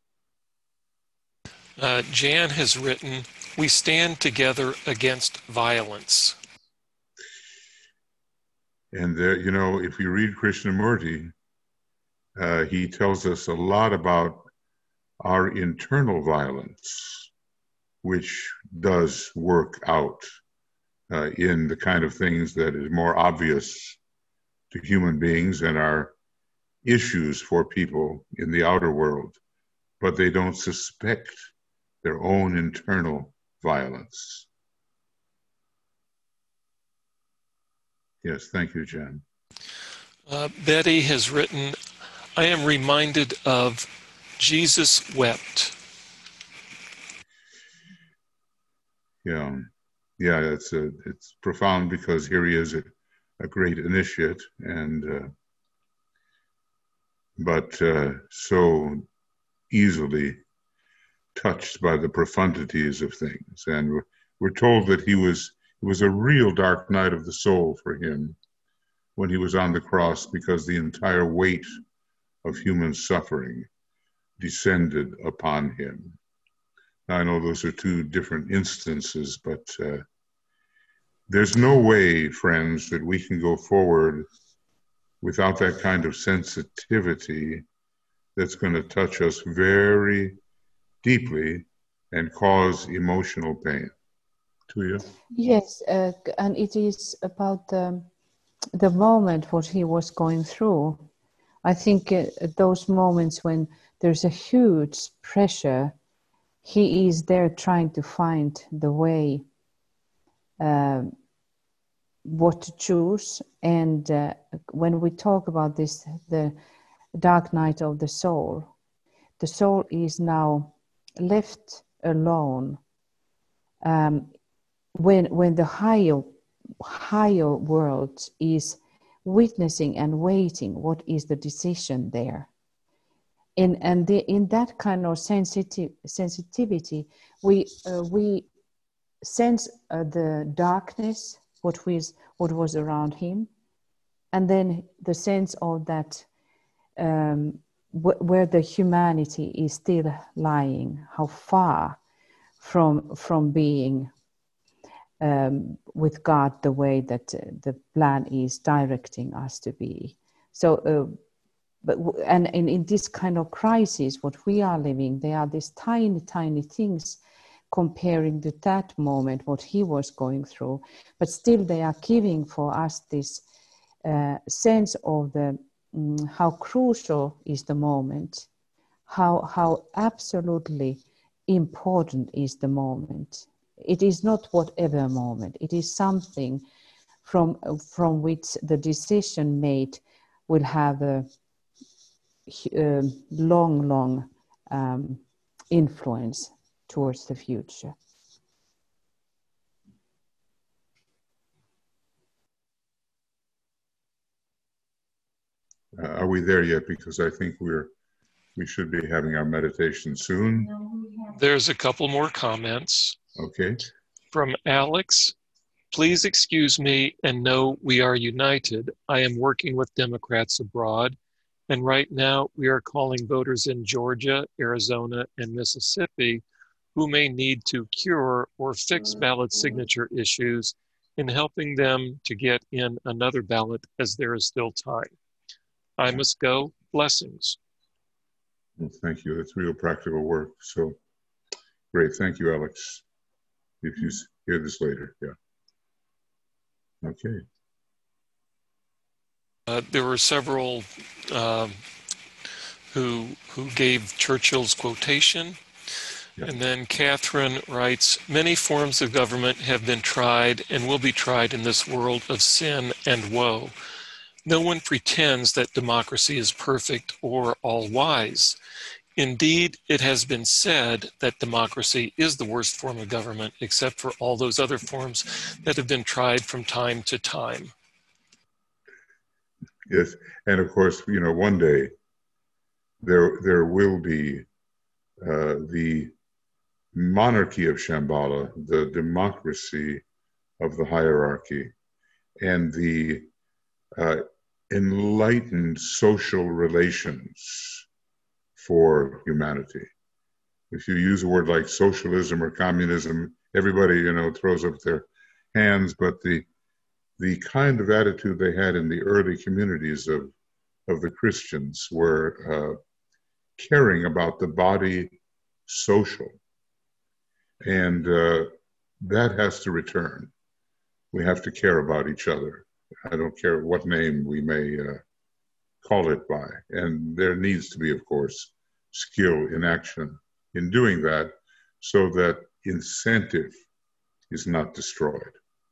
Jan has written, "We stand together against violence." And you know, if you read Krishnamurti, he tells us a lot about our internal violence, which does work out in the kind of things that is more obvious to human beings and are issues for people in the outer world, but they don't suspect their own internal violence. Yes, thank you, Jan. Betty has written, "I am reminded of Jesus wept." Yeah, it's profound because here he is, a great initiate, and but so easily touched by the profundities of things. And we're told that it was a real dark night of the soul for him when he was on the cross, because the entire weight of human suffering descended upon him. Now, I know those are two different instances, but there's no way, friends, that we can go forward without that kind of sensitivity that's going to touch us very deeply and cause emotional pain. Tuija? Yes, and it is about the moment what he was going through. I think those moments when there's a huge pressure, he is there trying to find the way what to choose. And when we talk about this, the dark night of the soul is now left alone when the higher world is witnessing and waiting what is the decision there. In that kind of sensitivity, we sense the darkness, what was around him, and then the sense of that where the humanity is still lying, how far from being with God the way that the plan is directing us to be. So, and in this kind of crisis, what we are living, they are these tiny, tiny things comparing to that moment, what he was going through. But still they are giving for us this sense of the how crucial is the moment, how absolutely important is the moment. It is not whatever moment. It is something from which the decision made will have a long influence towards the future. Are we there yet? Because I think we should be having our meditation soon. There's a couple more comments. Okay. From Alex, "Please excuse me and know we are united. I am working with Democrats abroad, and right now we are calling voters in Georgia, Arizona, and Mississippi who may need to cure or fix ballot signature issues in helping them to get in another ballot as there is still time. I must go. Blessings." Well, thank you. That's real practical work. So great. Thank you, Alex. If you hear this later, yeah. Okay. There were several who gave Churchill's quotation. Yeah. And then Catherine writes, "Many forms of government have been tried and will be tried in this world of sin and woe. No one pretends that democracy is perfect or all-wise. Indeed, it has been said that democracy is the worst form of government, except for all those other forms that have been tried from time to time. Yes, and of course, one day there will be the monarchy of Shambhala, the democracy of the hierarchy, and the enlightened social relations for humanity. If you use a word like socialism or communism, everybody, throws up their hands, but the kind of attitude they had in the early communities of the Christians were caring about the body social. And that has to return. We have to care about each other. I don't care what name we may call it by. And there needs to be, of course, skill in action in doing that so that incentive is not destroyed.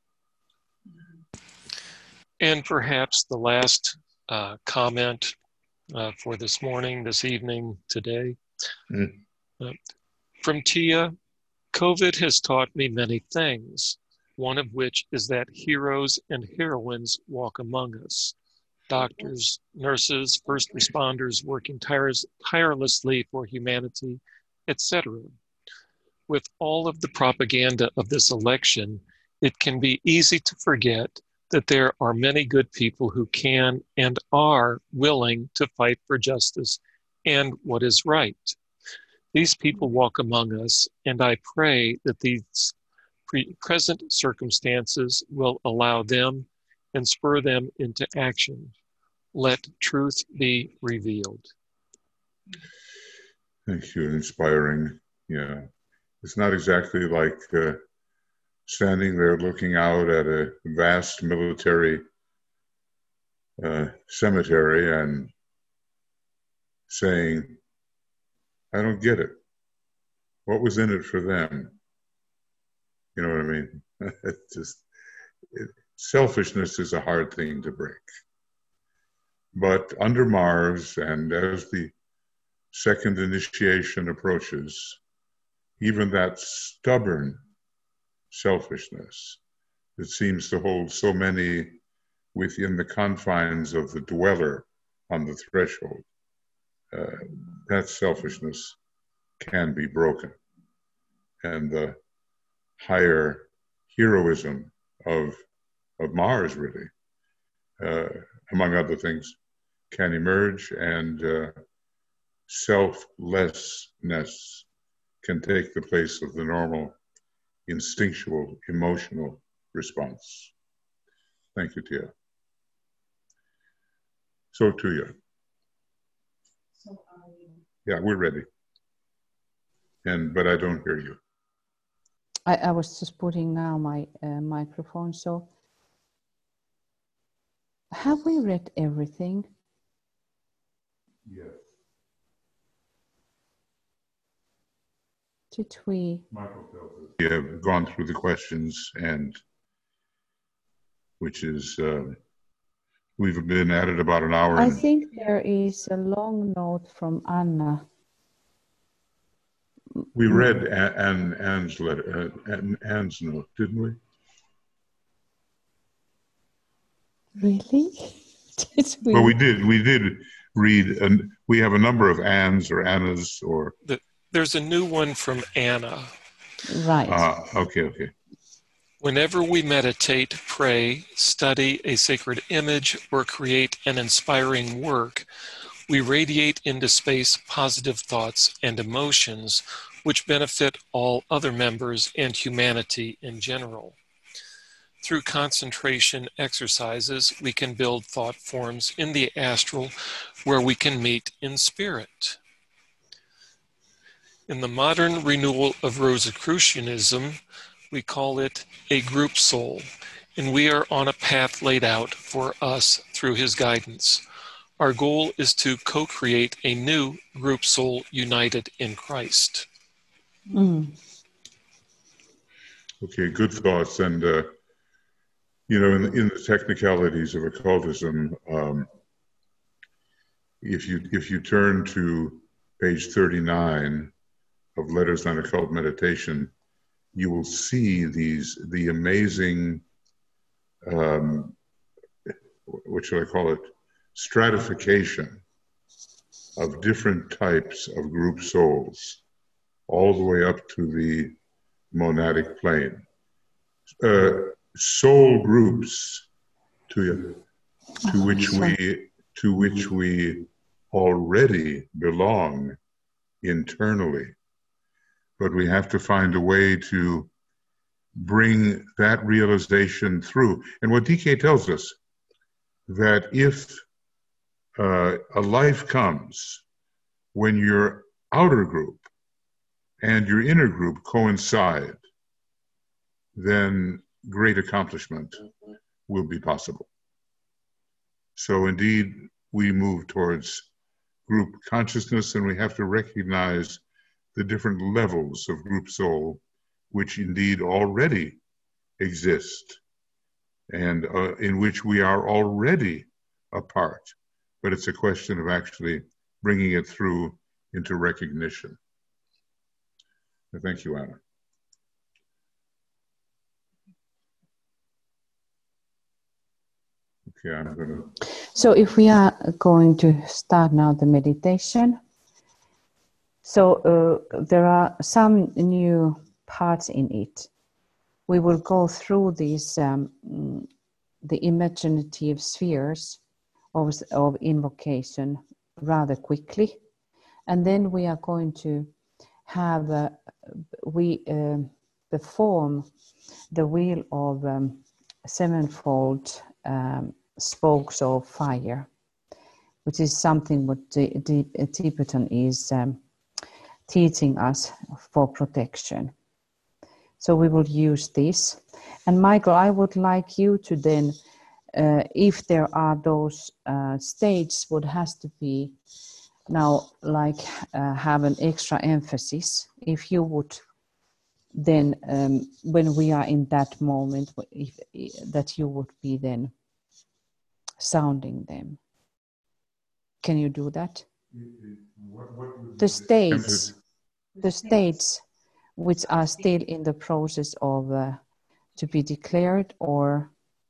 And perhaps the last comment for this morning, this evening, today. From Tia, COVID has taught me many things, one of which is that heroes and heroines walk among us. Doctors, nurses, first responders working tirelessly for humanity, etc. With all of the propaganda of this election, it can be easy to forget that there are many good people who can and are willing to fight for justice and what is right. These people walk among us, and I pray that these present circumstances will allow them and spur them into action. Let truth be revealed. Thank you. Inspiring. Yeah. It's not exactly like standing there looking out at a vast military cemetery and saying, I don't get it. What was in it for them? You know what I mean? It's just, selfishness is a hard thing to break. But under Mars, and as the second initiation approaches, even that stubborn selfishness that seems to hold so many within the confines of the dweller on the threshold, that selfishness can be broken. And the higher heroism of Mars, really, among other things, can emerge, and selflessness can take the place of the normal instinctual, emotional response. Thank you, Tia. So, Tuya. Yeah, we're ready. But I don't hear you. I was just putting now my microphone. So, have we read everything? Yes. Did we? Michael tells us. We have gone through the questions, and which is, we've been at it about an hour. I think there is a long note from Anna. We read Anne's letter, Anne's note, didn't we? Really? Did we? Well, we did read, and we have a number of Annes or Annas or. There's a new one from Anna. Right. Okay. Whenever we meditate, pray, study a sacred image, or create an inspiring work, we radiate into space positive thoughts and emotions which benefit all other members and humanity in general. Through concentration exercises, we can build thought forms in the astral where we can meet in spirit. In the modern renewal of Rosicrucianism, we call it a group soul, and we are on a path laid out for us through his guidance. Our goal is to co-create a new group soul united in Christ. Okay, good thoughts. And, in the technicalities of occultism, if you turn to page 39 of Letters on Occult Meditation, you will see the amazing, what should I call it, stratification of different types of group souls, all the way up to the monadic plane. Soul groups to which we already belong internally, but we have to find a way to bring that realization through. And what DK tells us, that if a life comes when your outer group and your inner group coincide, then great accomplishment will be possible. So indeed, we move towards group consciousness, and we have to recognize the different levels of group soul, which indeed already exist, and in which we are already a part. But it's a question of actually bringing it through into recognition. Thank you, Anna. Okay, I'm going to... So if we are going to start now the meditation, so there are some new parts in it. We will go through these, the imaginative spheres of invocation rather quickly. And then we are going to have, perform the wheel of sevenfold spokes of fire, which is something what Tibetan is teaching us for protection. So we will use this. And Michael, I would like you to then, if there are those states, what has to be now like have an extra emphasis, if you would then, when we are in that moment, that you would be then sounding them. Can you do that? The states which are still in the process of to be declared, or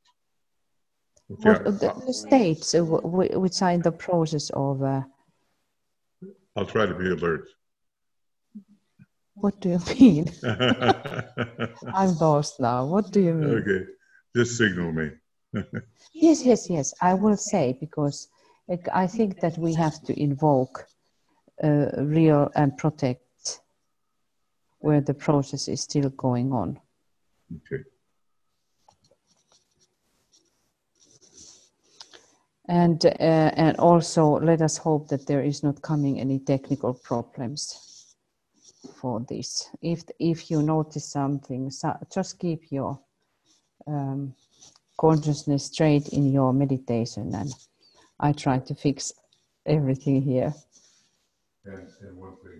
the states which are in the process of... I'll try to be alert. What do you mean? I'm lost now. What do you mean? Okay, just signal me. Yes. I will say, because I think that we have to invoke real and protect where the process is still going on. Okay. And also let us hope that there is not coming any technical problems for this. If you notice something, just keep your consciousness straight in your meditation, and I try to fix everything here. And one thing,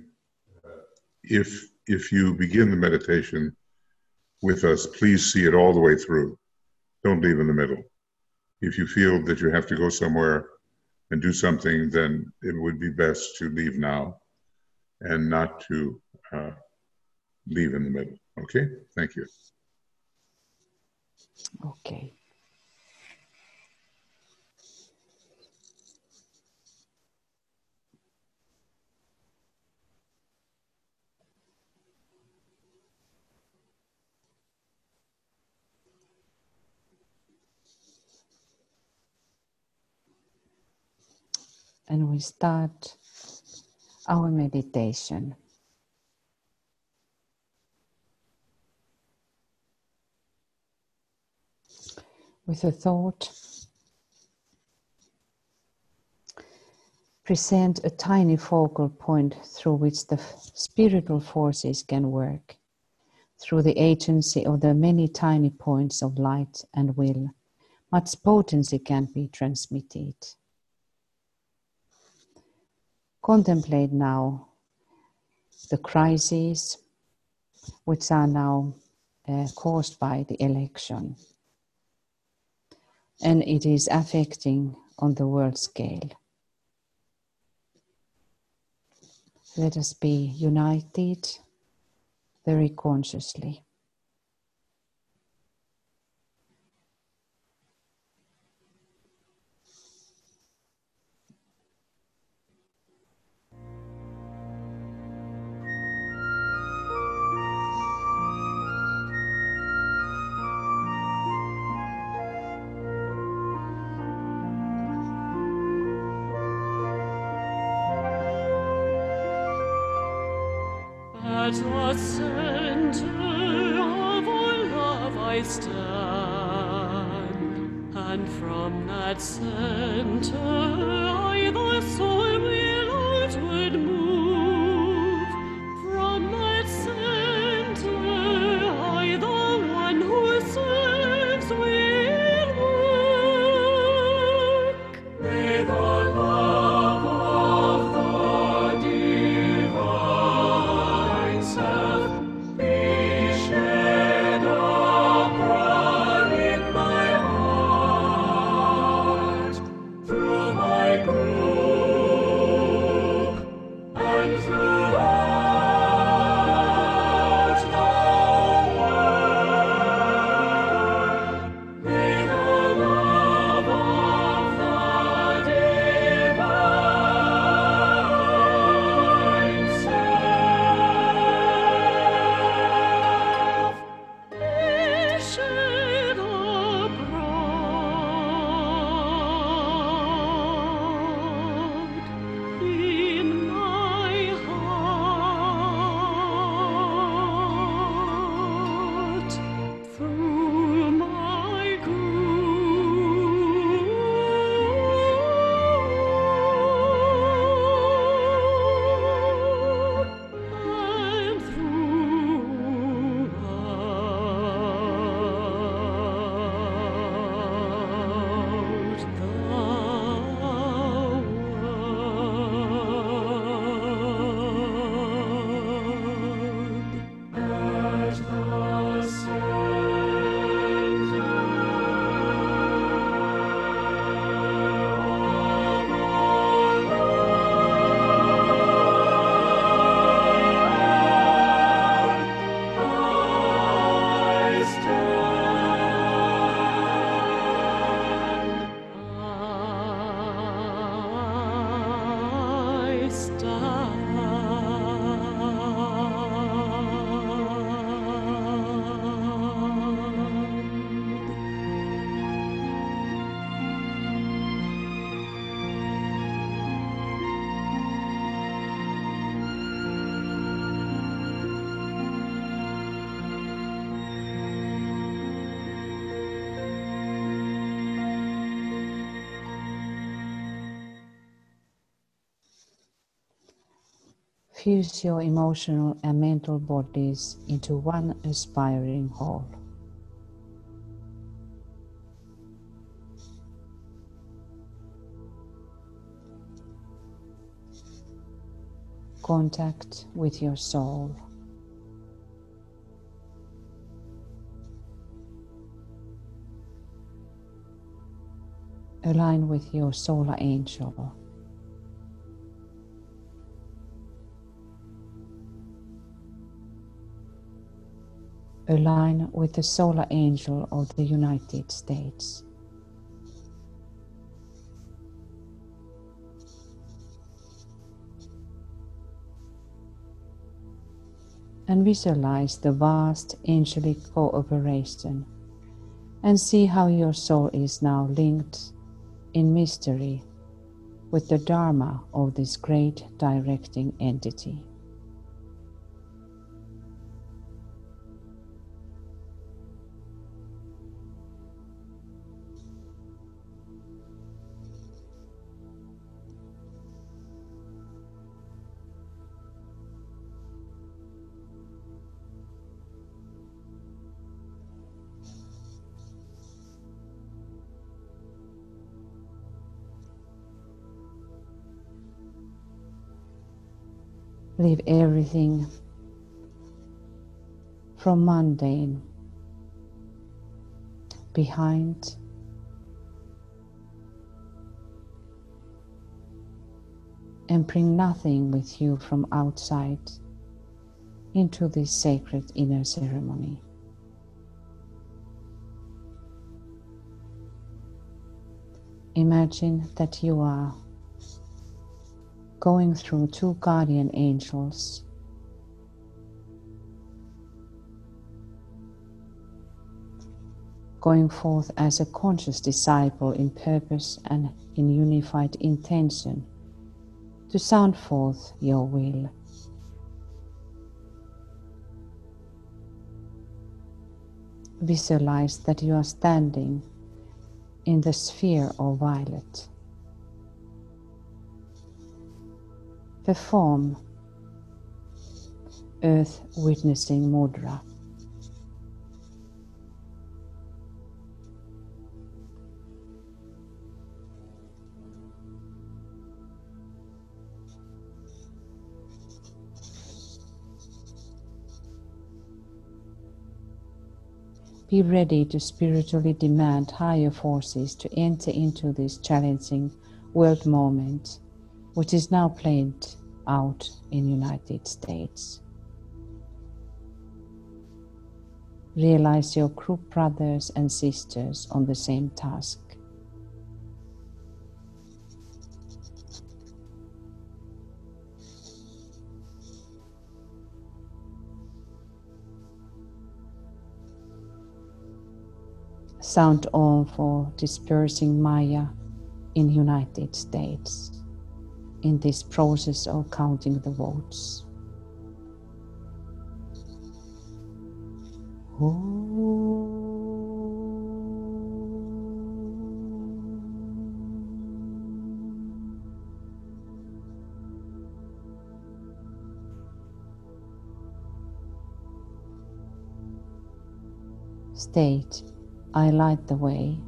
if you begin the meditation with us, please see it all the way through. Don't leave in the middle. If you feel that you have to go somewhere and do something, then it would be best to leave now and not to leave in the middle. Okay? Thank you. Okay. And we start our meditation. With a thought, present a tiny focal point through which the spiritual forces can work. Through the agency of the many tiny points of light and will, much potency can be transmitted. Contemplate now the crises which are now caused by the election, and it is affecting on the world scale. Let us be united very consciously. At the center of our love I stand, and from that center I, the soul, will outward move. From that center I, the one who serves, will work. May the love of the divine self be shed abroad in my heart, through my group and throughout the world. May the love of the divine self be shed abroad in my heart, through my group and Fuse your emotional and mental bodies into one aspiring whole. Contact with your soul. Align with your solar angel. Align with the solar angel of the United States. And visualize the vast angelic cooperation and see how your soul is now linked in mystery with the Dharma of this great directing entity. Leave everything from mundane behind. and bring nothing with you from outside into this sacred inner ceremony. Imagine that you are going through two guardian angels going forth as a conscious disciple in purpose and in unified intention to sound forth your will. Visualize that you are standing in the sphere of violet. Perform Earth Witnessing Mudra. Be ready to spiritually demand higher forces to enter into this challenging world moment, which is now played out in United States. Realize your group brothers and sisters on the same task. Sound on for dispersing Maya in United States in this process of counting the votes. State, I light the way,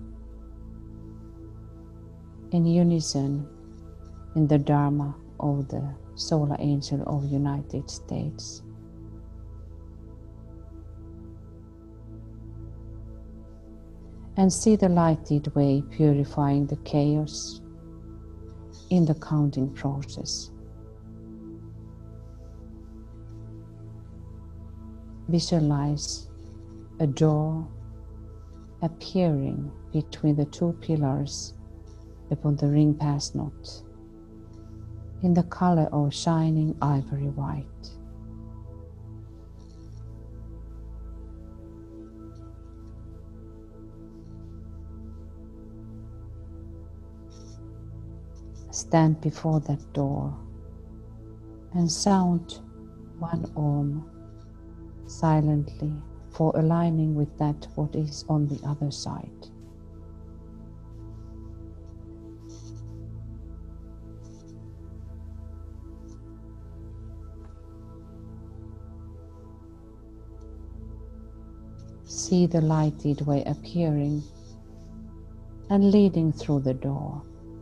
in unison in the Dharma of the Solar Angel of United States. And see the lighted way purifying the chaos in the counting process. Visualize a door appearing between the two pillars upon the ring pass knot in the color of shining ivory white. Stand before that door and sound one Om silently for aligning with that what is on the other side. See the lighted way appearing and leading through the door.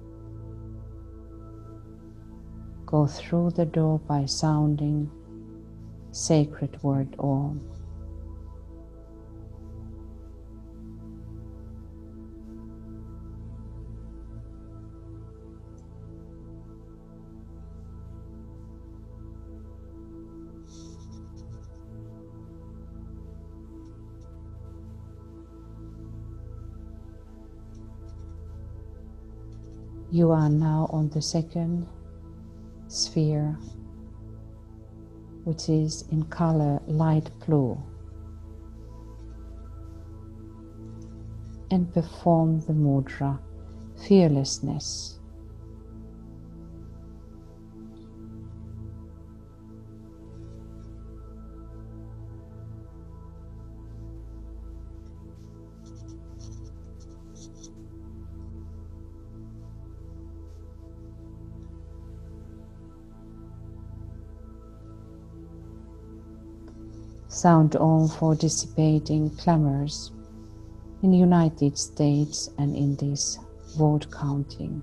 Go through the door by sounding sacred word Om. You are now on the second sphere, which is in color light blue, and perform the mudra fearlessness. Sound on for dissipating clamors in the United States and in this vote counting.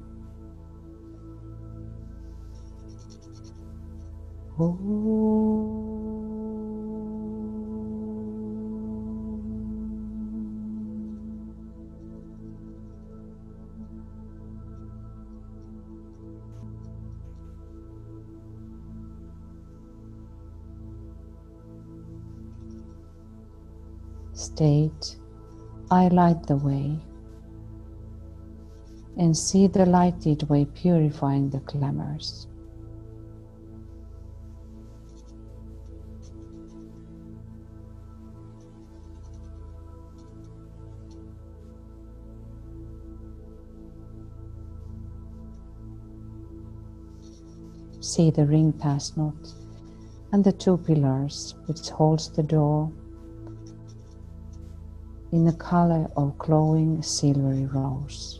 State, I light the way, and see the lighted way purifying the clamors. See the ring pass not, and the two pillars which holds the door in the color of glowing silvery rose.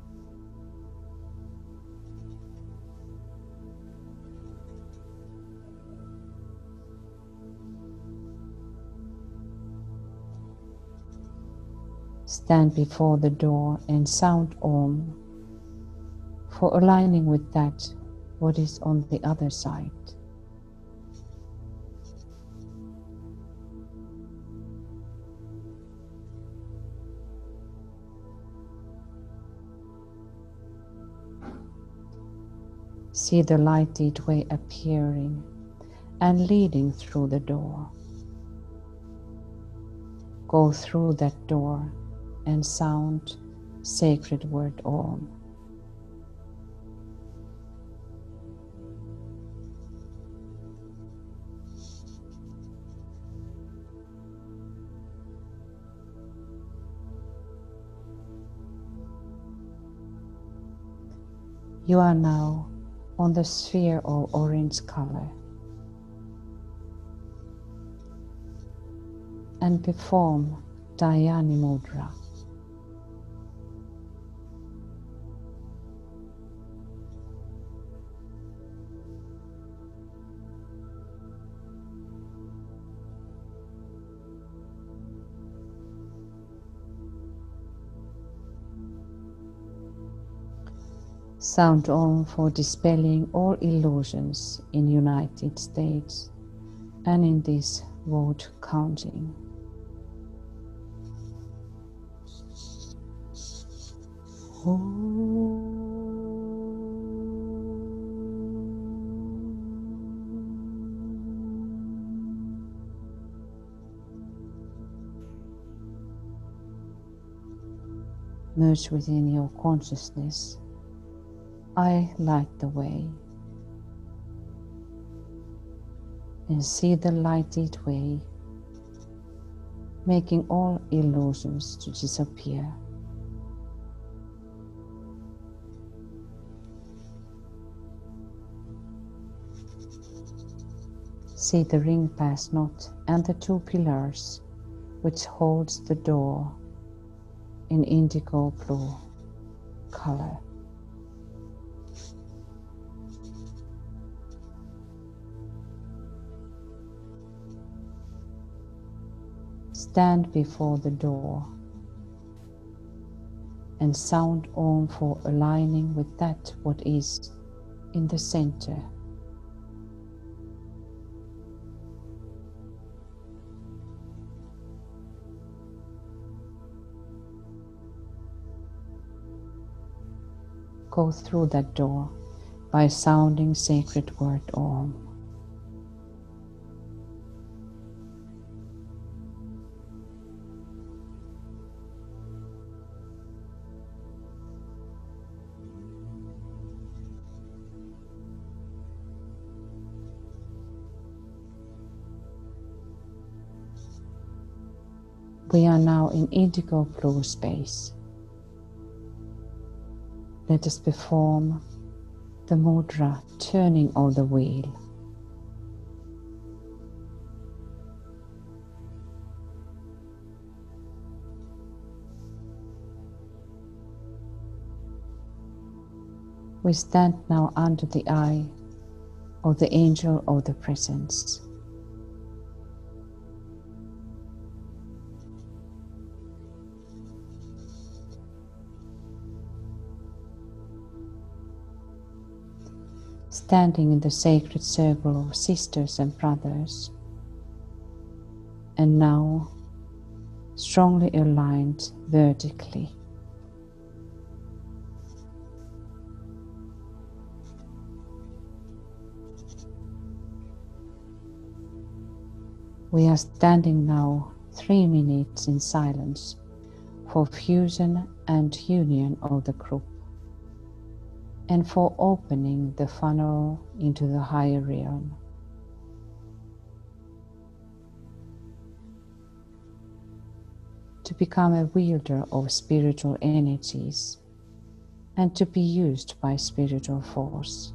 Stand before the door and sound Om for aligning with that what is on the other side. See the lighted way appearing and leading through the door. Go through that door and sound sacred word Om. You are now on the sphere of orange color and perform Dhyani Mudra. Sound Om for dispelling all illusions in United States and in this vote counting. Merge within your consciousness. I light the way, and see the lighted way, making all illusions to disappear. See the ring pass not and the two pillars which holds the door in indigo blue color. Stand before the door and sound Om for aligning with that what is in the center. Go through that door by sounding sacred word Om. We are now in indigo blue space. Let us perform the mudra turning of the wheel. We stand now under the eye of the angel of the presence. Standing in the sacred circle of sisters and brothers, and now strongly aligned vertically. We are standing now 3 minutes in silence for fusion and union of the group, and for opening the funnel into the higher realm. To become a wielder of spiritual energies and to be used by spiritual force.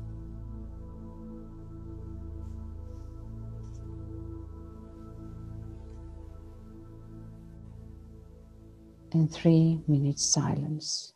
And 3 minutes silence.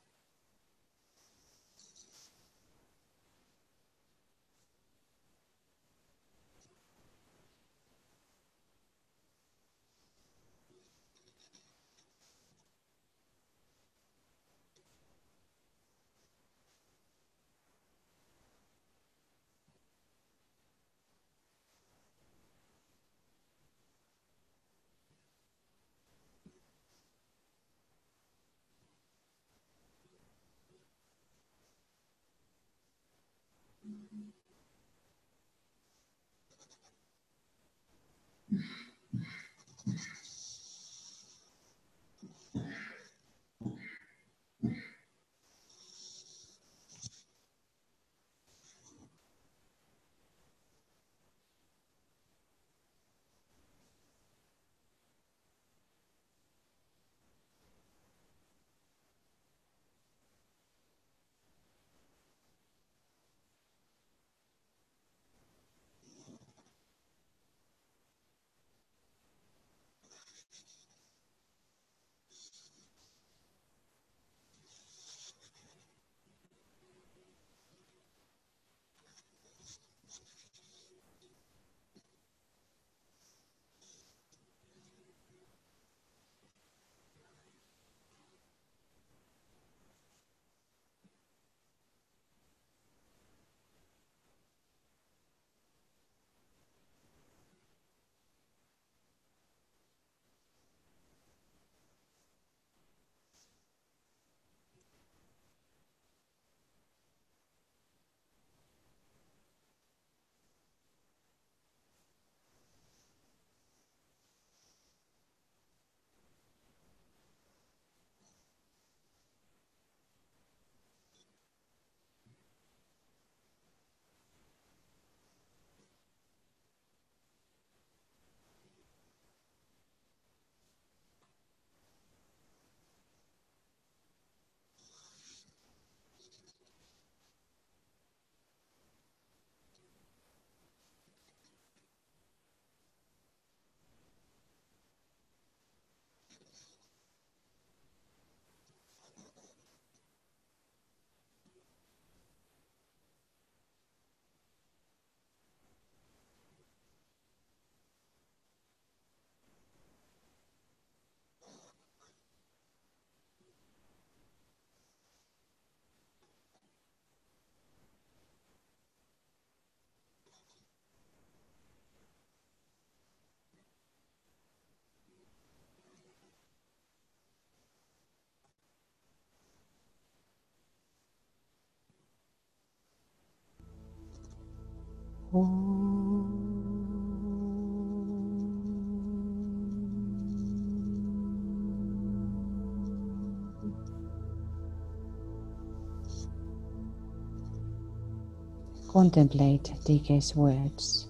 Contemplate DK's words.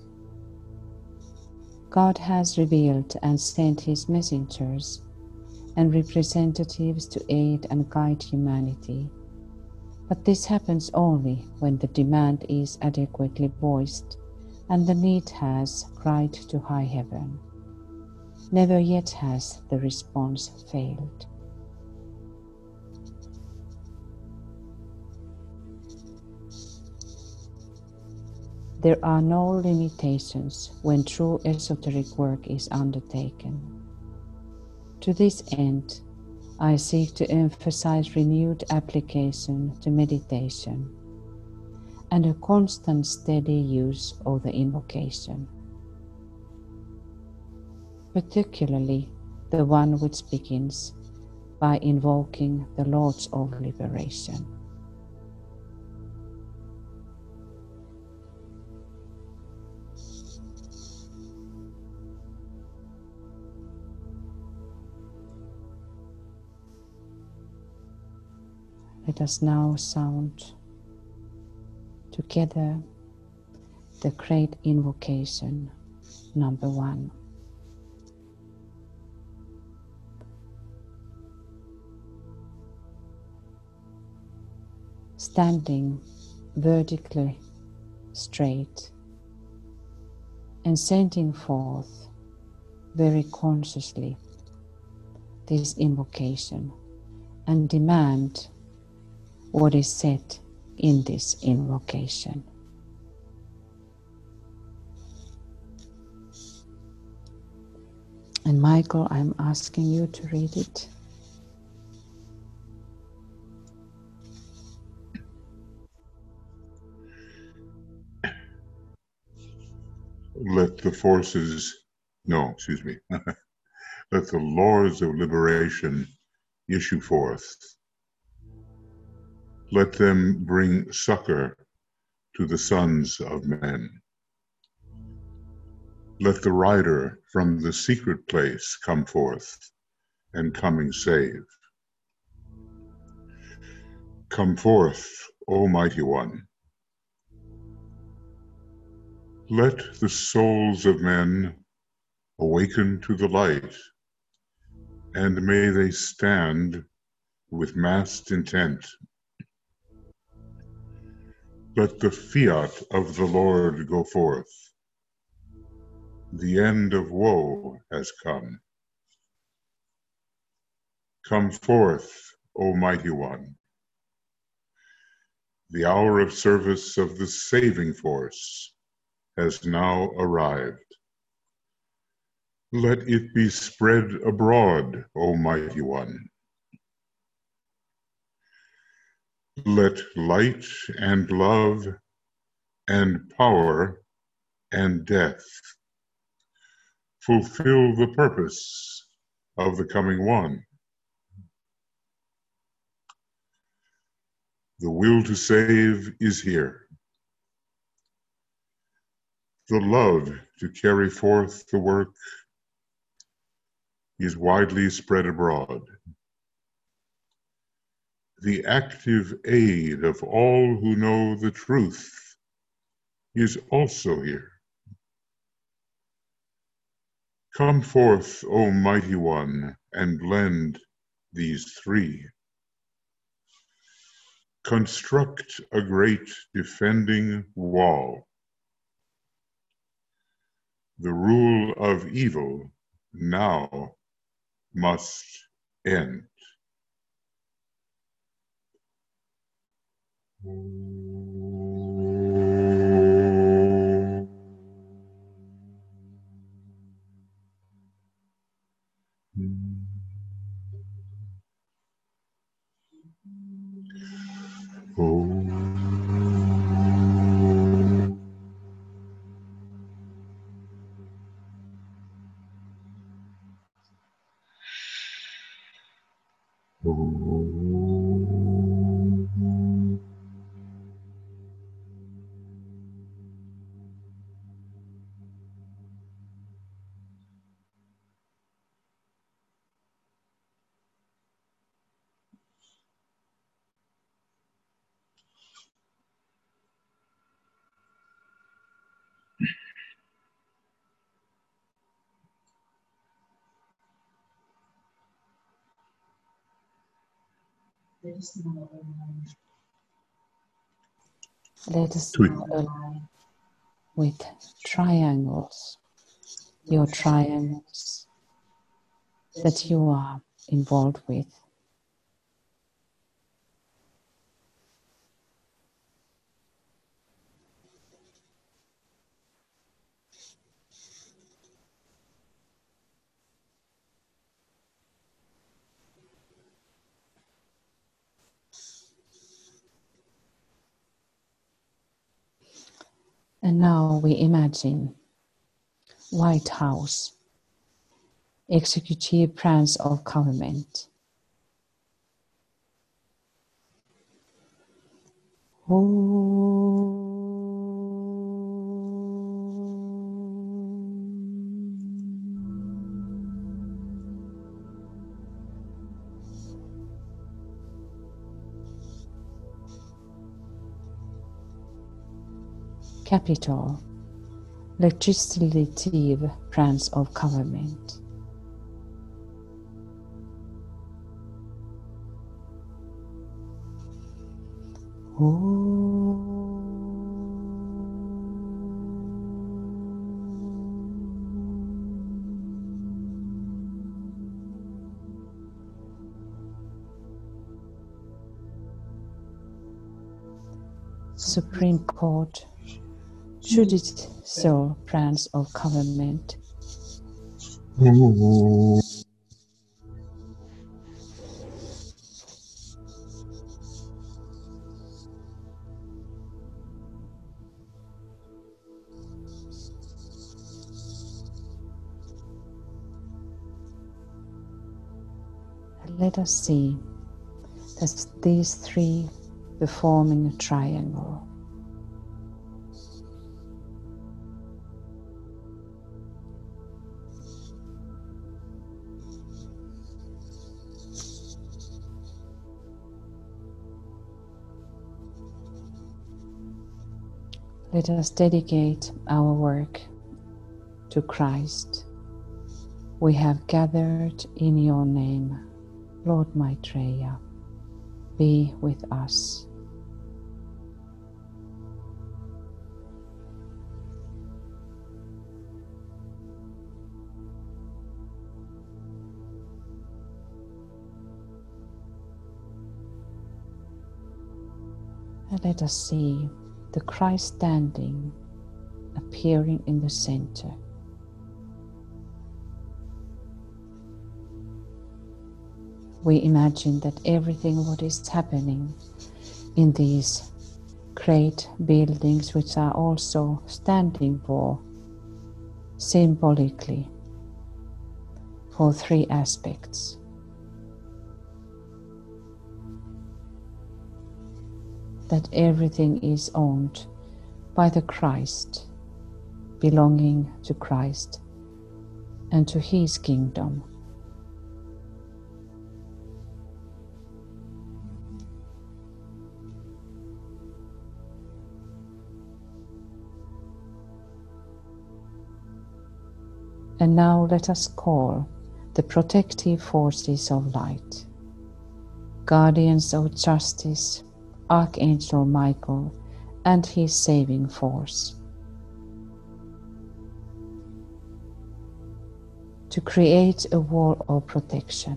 God has revealed and sent his messengers and representatives to aid and guide humanity. But this happens only when the demand is adequately voiced and the need has cried to high heaven. Never yet has the response failed. There are no limitations when true esoteric work is undertaken. To this end, I seek to emphasize renewed application to meditation and a constant steady use of the invocation, particularly the one which begins by invoking the Lords of Liberation. Let us now sound together the great invocation number 1. Standing vertically straight and sending forth very consciously this invocation and demand what is said in this invocation. And Michael, I'm asking you to read it. Let the forces, no, excuse me, let the laws of liberation issue forth. Let them bring succor to the sons of men. Let the rider from the secret place come forth, and coming save. Come forth, O Mighty One. Let the souls of men awaken to the light, and may they stand with massed intent. Let the fiat of the Lord go forth. The end of woe has come. Come forth, O Mighty One. The hour of service of the saving force has now arrived. Let it be spread abroad, O Mighty One. Let light and love and power and death fulfill the purpose of the coming one. The will to save is here. The love to carry forth the work is widely spread abroad. The active aid of all who know the truth is also here. Come forth, O Mighty One, and blend these three. Construct a great defending wall. The rule of evil now must end. Let us now align with triangles, your triangles that you are involved with. And now we imagine White House, executive branch of government. capital, legislative branch of government. Supreme Court, judicial branch of government. Let us see that these three forming a triangle. Let us dedicate our work to Christ. We have gathered in your name, Lord Maitreya. Be with us. And let us see the Christ standing, appearing in the center. We imagine that everything what is happening in these great buildings, which are also standing for symbolically for three aspects. That everything is owned by the Christ, belonging to Christ and to His kingdom. And now let us call the protective forces of light, guardians of justice, Archangel Michael and his saving force, to create a wall of protection,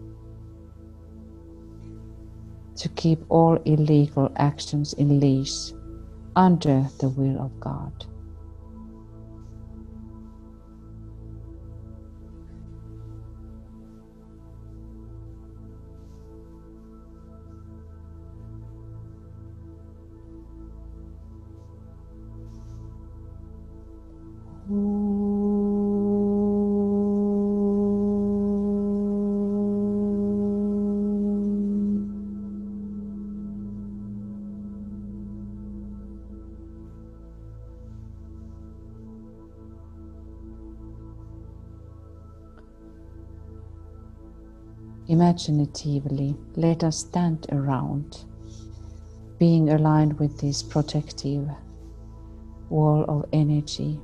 to keep all illegal actions in leash under the will of God. Imaginatively, let us stand around, being aligned with this protective wall of energy.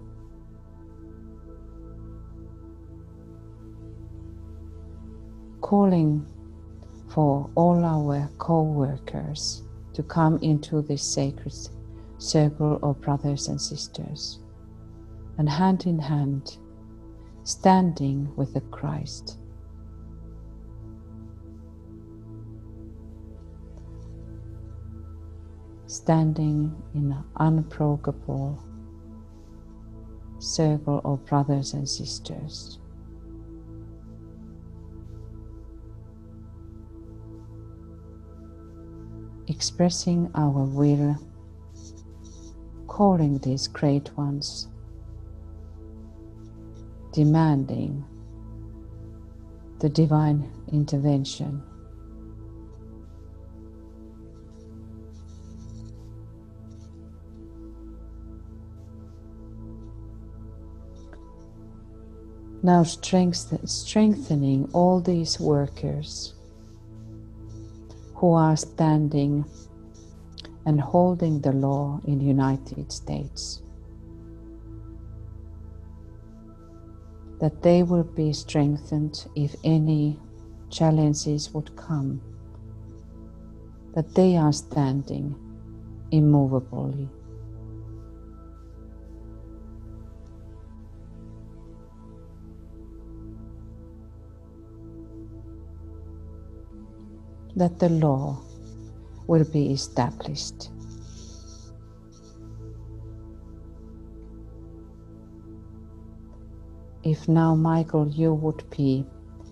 Calling for all our co-workers to come into this sacred circle of brothers and sisters, and hand in hand, standing with the Christ. Standing in an unbreakable circle of brothers and sisters. Expressing our will, calling these great ones, demanding the divine intervention. Now strengthening all these workers who are standing and holding the law in the United States, that they will be strengthened if any challenges would come, that they are standing immovably. That the law will be established. If now, Michael, you would be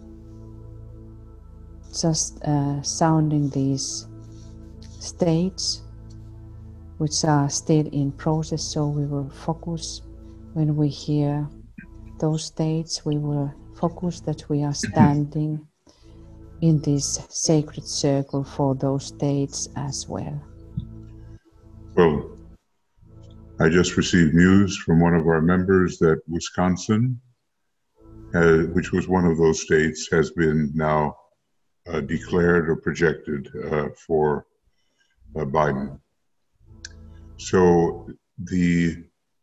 just sounding these states which are still in process, so we will focus when we hear those states, we will focus that we are standing in this sacred circle for those states as well. Well, I just received news from one of our members that Wisconsin, which was one of those states, has been now declared or projected for Biden. So the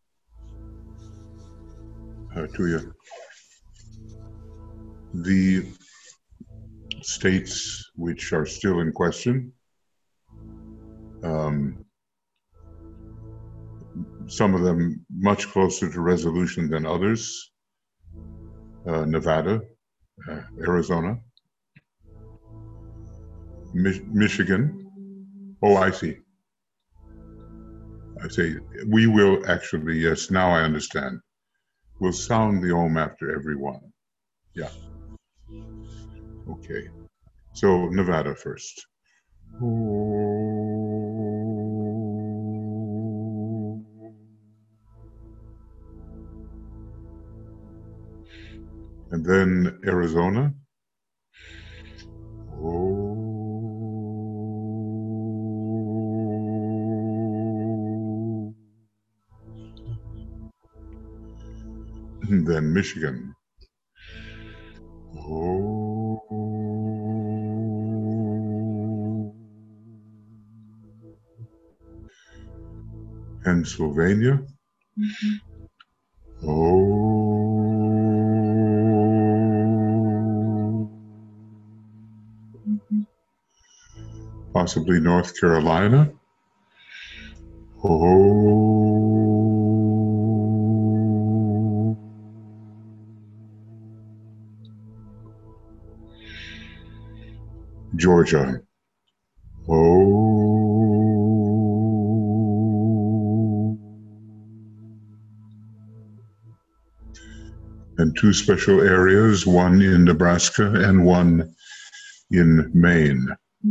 states which are still in question, some of them much closer to resolution than others, Nevada, Arizona, Michigan. Oh, I see. I say, we will actually, yes, now I understand. We'll sound the Om after every one. Yeah. Okay. So Nevada first. And then Arizona. And then Michigan. Pennsylvania. Possibly North Carolina. Georgia. And two special areas, one in Nebraska and one in Maine.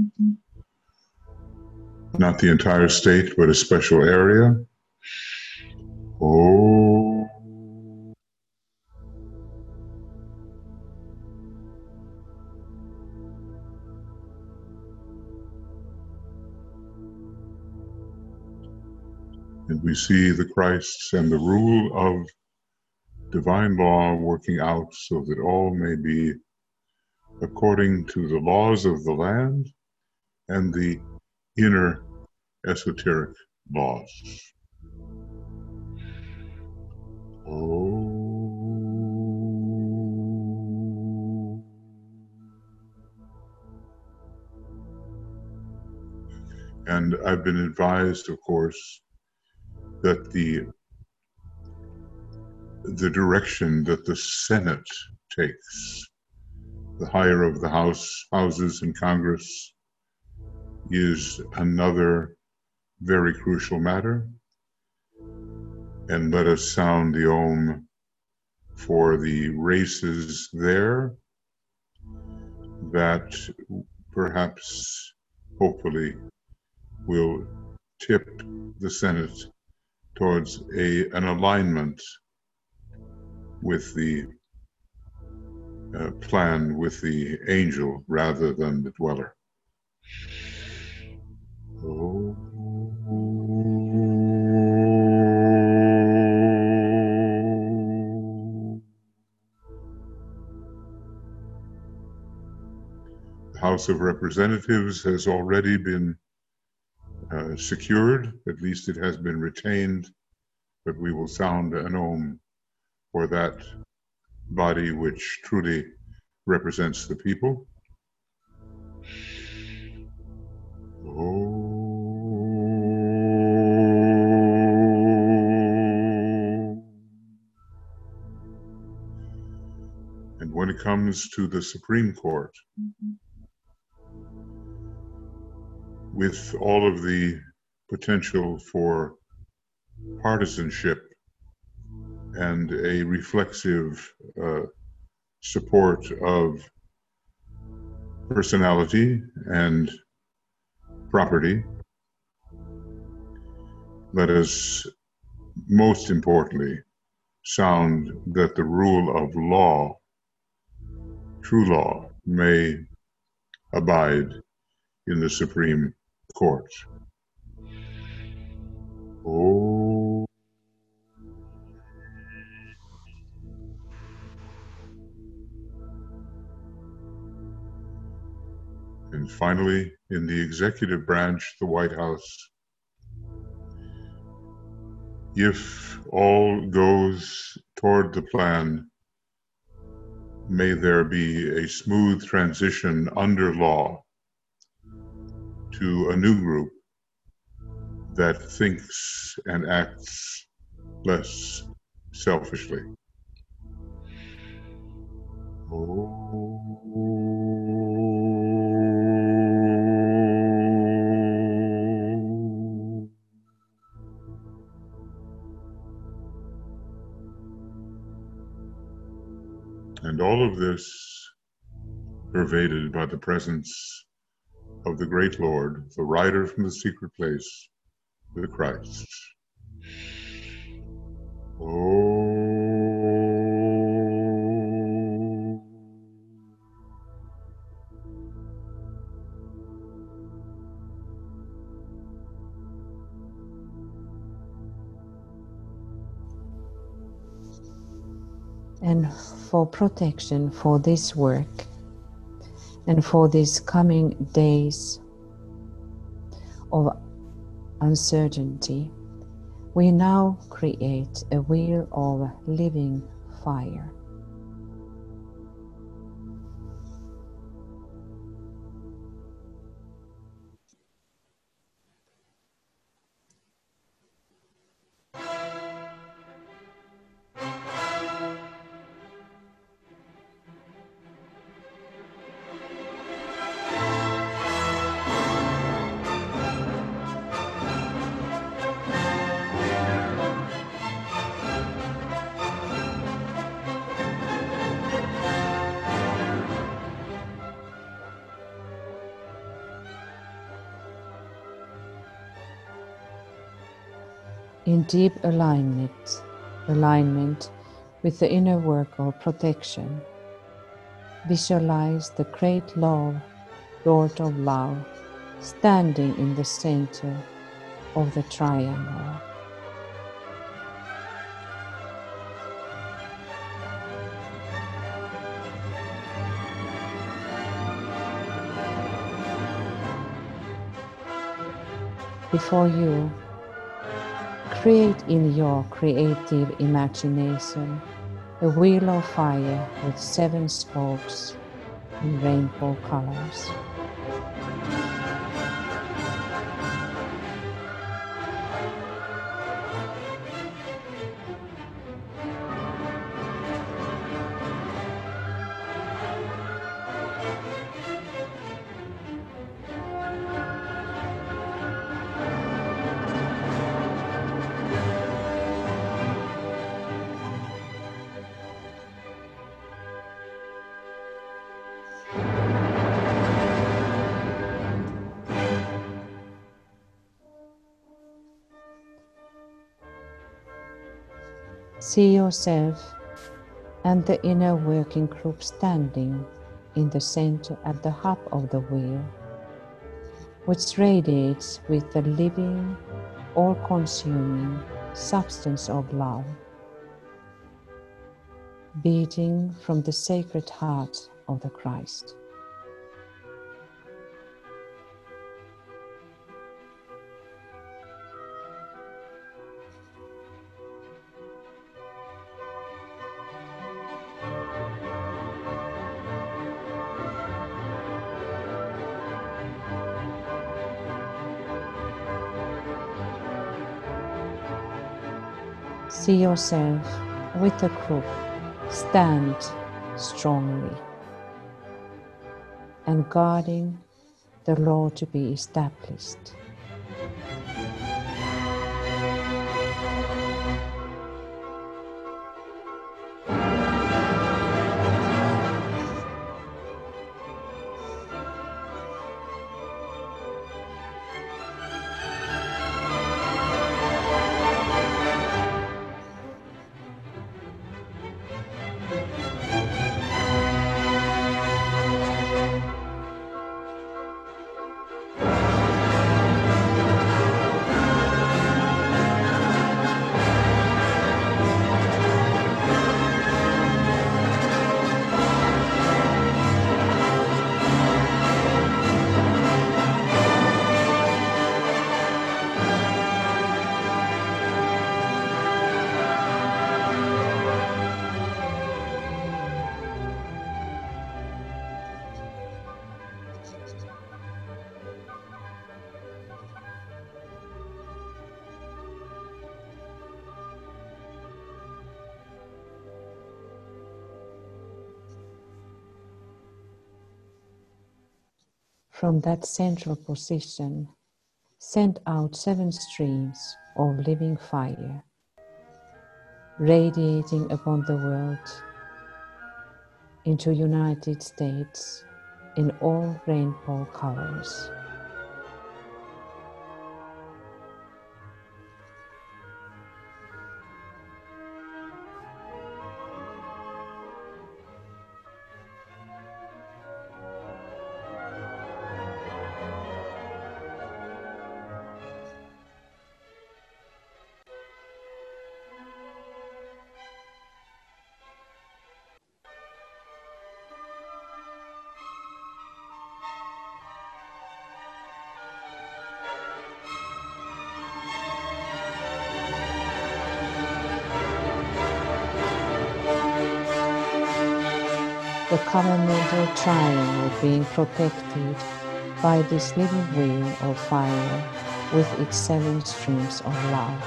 Not the entire state, but a special area. And we see the Christ and the rule of divine law working out so that all may be according to the laws of the land and the inner esoteric laws. And I've been advised, of course, that the direction that the Senate takes, the higher of the houses in Congress, is another very crucial matter. And let us sound the Om for the races there that perhaps, hopefully, will tip the Senate towards an alignment with the plan with the angel rather than the dweller. The House of Representatives has already been secured, at least it has been retained, but we will sound an Om for that body which truly represents the people. And when it comes to the Supreme Court, with all of the potential for partisanship and a reflexive support of personality and property, let us most importantly sound that the rule of law, true law, may abide in the Supreme Court. Oh. And finally, in the executive branch, the White House, if all goes toward the plan, may there be a smooth transition under law to a new group that thinks and acts less selfishly. And all of this pervaded by the presence of the great Lord, the rider from the secret place, the Christ. And for protection for this work and for these coming days of uncertainty, we now create a wheel of living fire. In deep alignment with the inner work of protection, visualize the great love, Lord of Love, standing in the center of the triangle. Before you, create in your creative imagination a wheel of fire with 7 spokes in rainbow colors. See yourself and the inner working group standing in the center at the hub of the wheel, which radiates with the living, all-consuming substance of love, beating from the sacred heart of the Christ. See yourself with a group stand strongly and guarding the law to be established. From that central position, send out 7 streams of living fire, radiating upon the world into United States in all rainbow colors. The covenantal triangle being protected by this living wheel of fire with its 7 streams of love.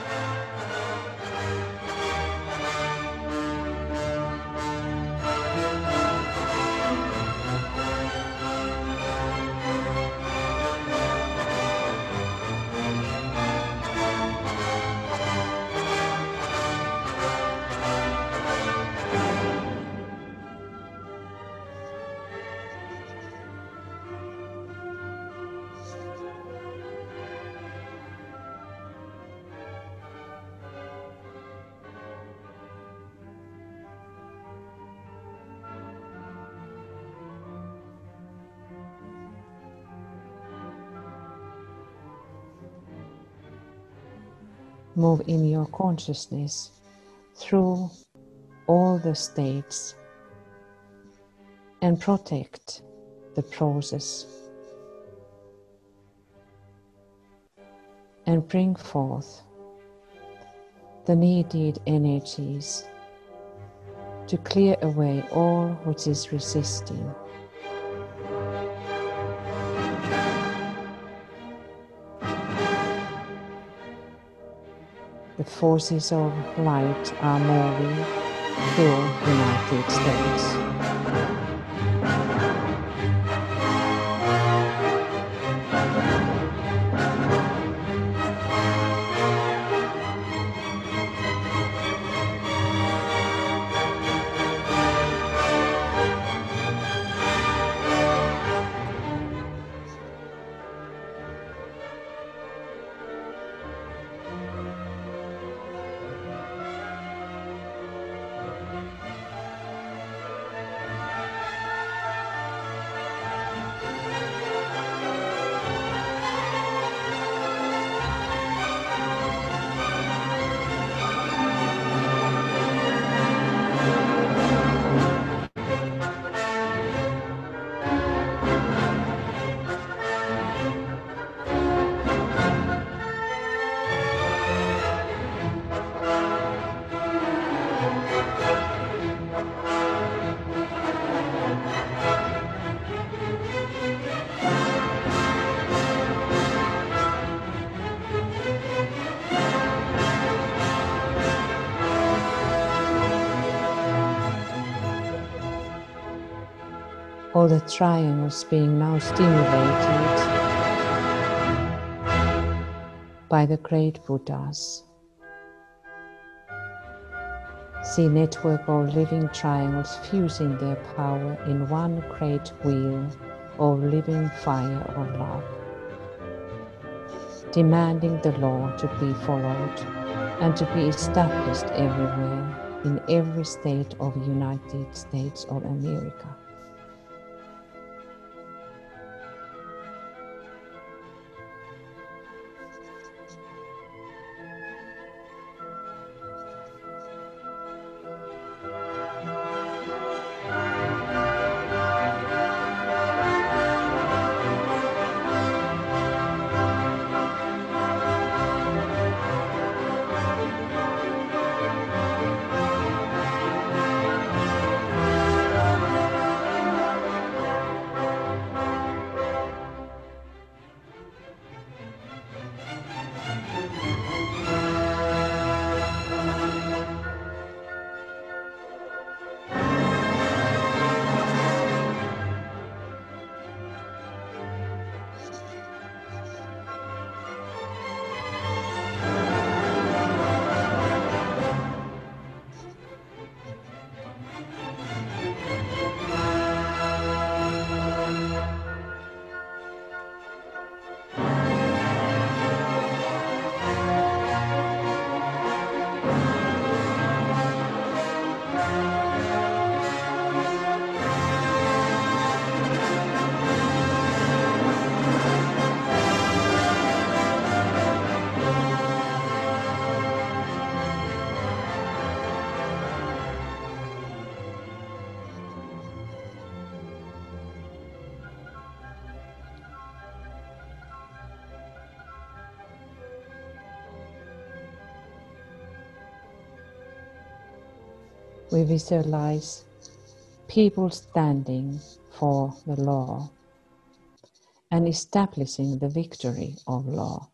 Move in your consciousness through all the states and protect the process and bring forth the needed energies to clear away all which is resisting. The forces of light are moving through United States. all the triangles being now stimulated by the great Buddhas. See network of living triangles fusing their power in one great wheel of living fire of love, demanding the law to be followed and to be established everywhere in every state of the United States of America. We visualize people standing for the law and establishing the victory of law.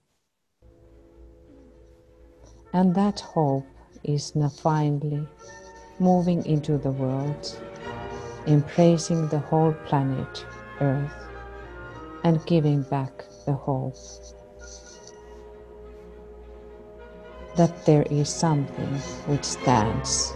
And that hope is now finally moving into the world, embracing the whole planet Earth and giving back the hope that there is something which stands.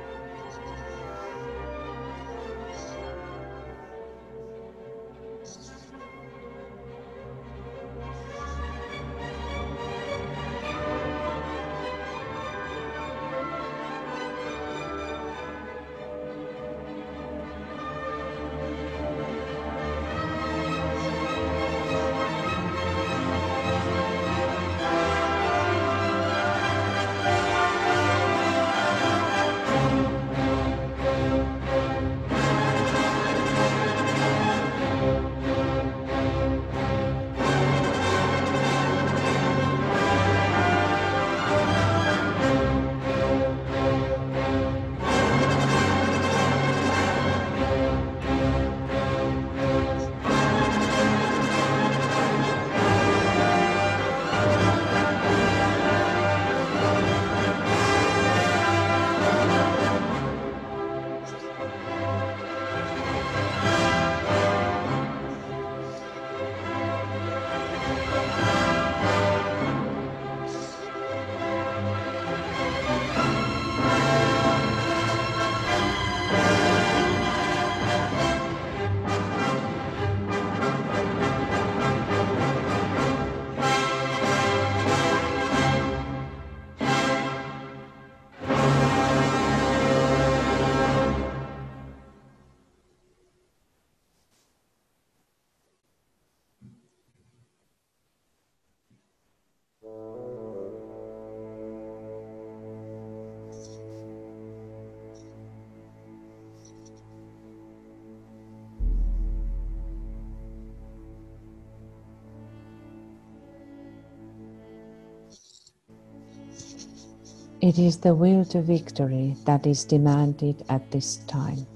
It is the will to victory that is demanded at this time.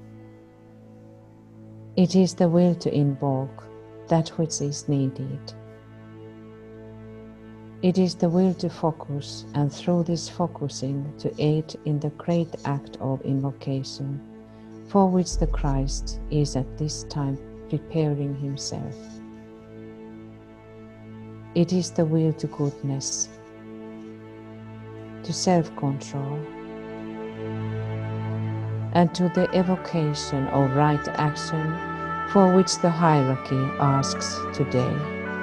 It is the will to invoke that which is needed. It is the will to focus, and through this focusing to aid in the great act of invocation, for which the Christ is at this time preparing himself. It is the will to goodness, to self-control, and to the evocation of right action for which the hierarchy asks today.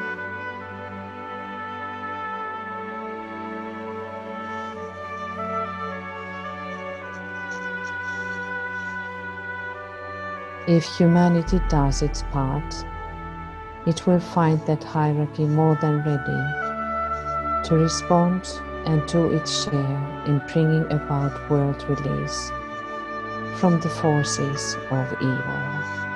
If humanity does its part, it will find that hierarchy more than ready to respond and do its share in bringing about world release from the forces of evil.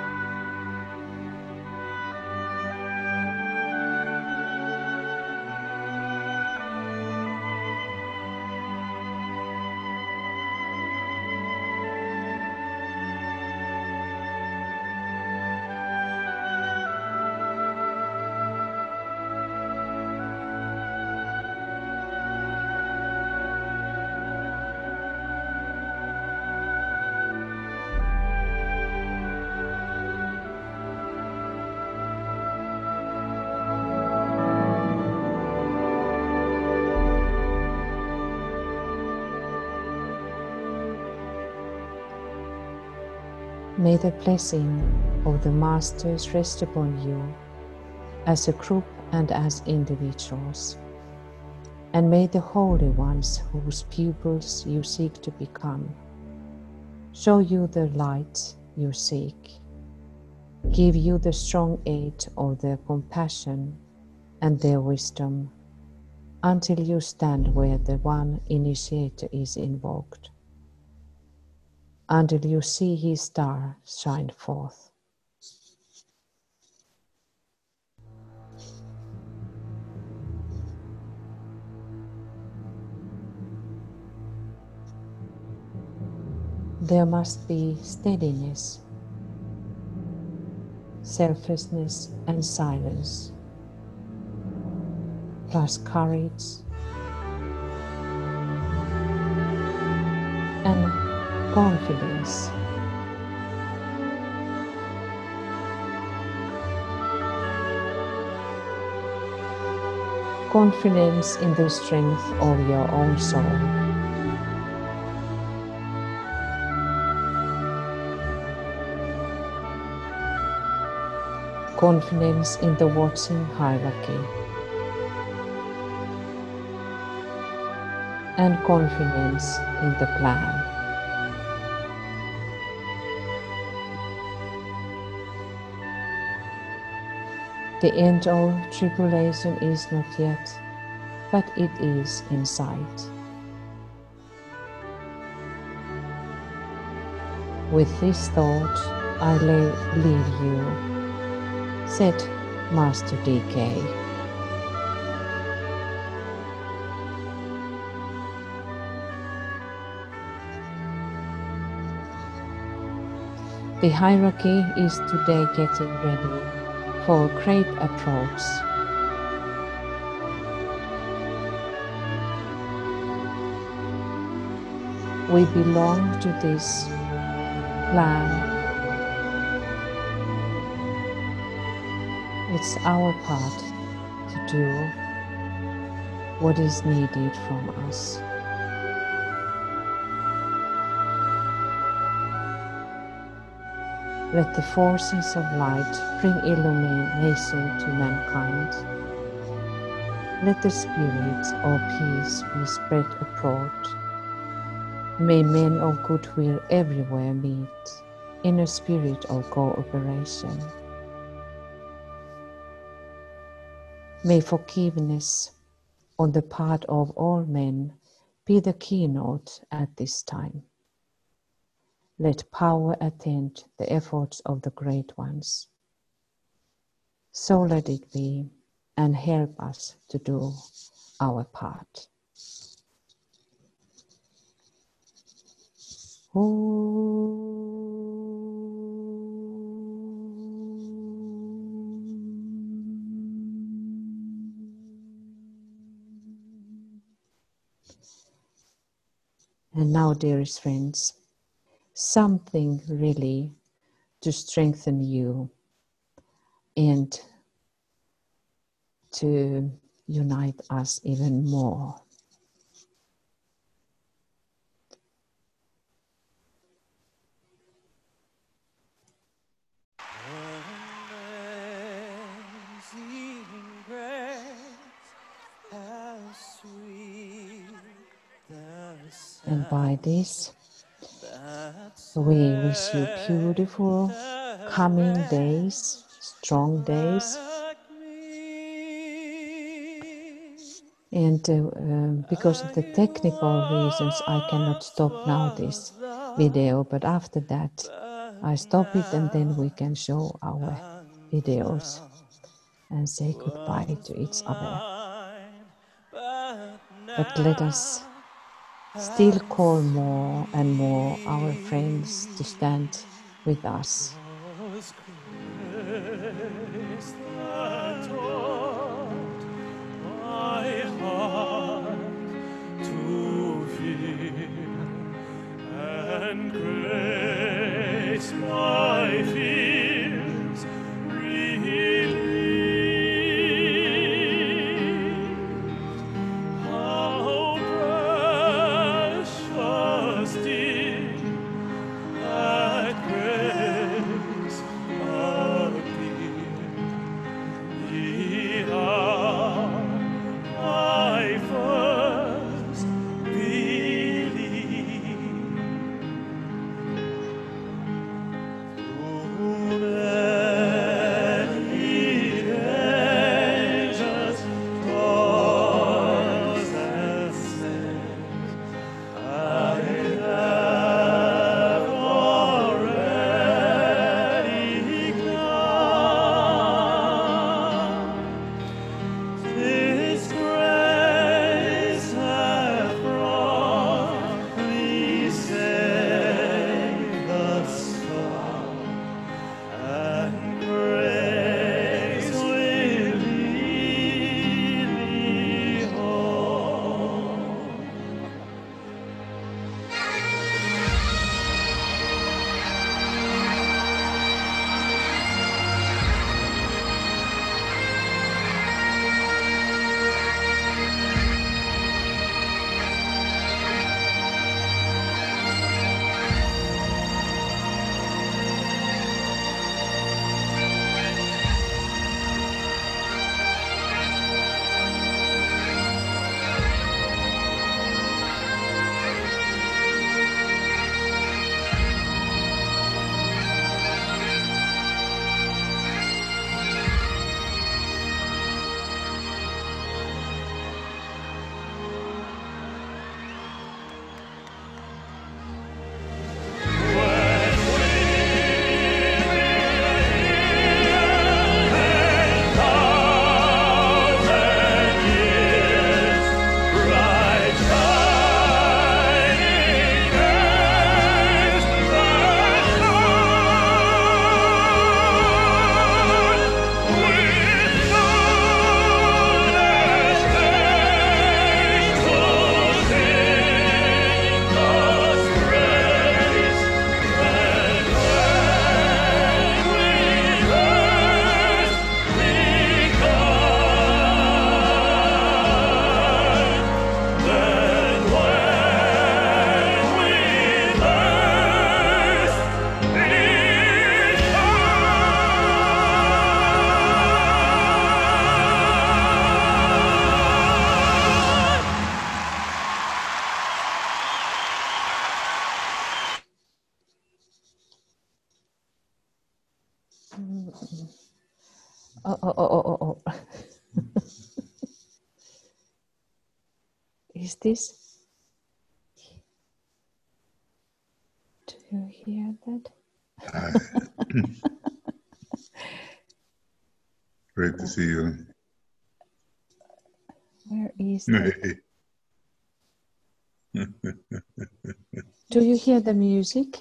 May the blessing of the Masters rest upon you as a group and as individuals. And may the holy ones whose pupils you seek to become show you the light you seek, give you the strong aid of their compassion and their wisdom until you stand where the one initiator is invoked, until you see his star shine forth. There must be steadiness, selflessness and silence, plus courage and confidence. Confidence in the strength of your own soul. Confidence in the watching hierarchy. And confidence in the plan. The end of tribulation is not yet, but it is in sight. With this thought, I leave you, said Master DK. The hierarchy is today getting ready for a great approach. We belong to this plan. It's our part to do what is needed from us. Let the forces of light bring illumination to mankind. Let the spirit of peace be spread abroad. May men of goodwill everywhere meet in a spirit of cooperation. May forgiveness on the part of all men be the keynote at this time. Let power attend the efforts of the great ones. So let it be, and help us to do our part. And now, dearest friends, something really to strengthen you and to unite us even more. And by this, we wish you beautiful coming days, strong days. And because of the technical reasons, I cannot stop now this video, but after that, I stop it and then we can show our videos and say goodbye to each other. But let us still call more and more our friends to stand with us. And grace my fears relieved. How precious did that grace appear the hour I first believed. This grace hath brought me safe thus far, and grace will lead me home. Oh. Is this? Do you hear that? Great to see you. Where is that? Do you hear the music?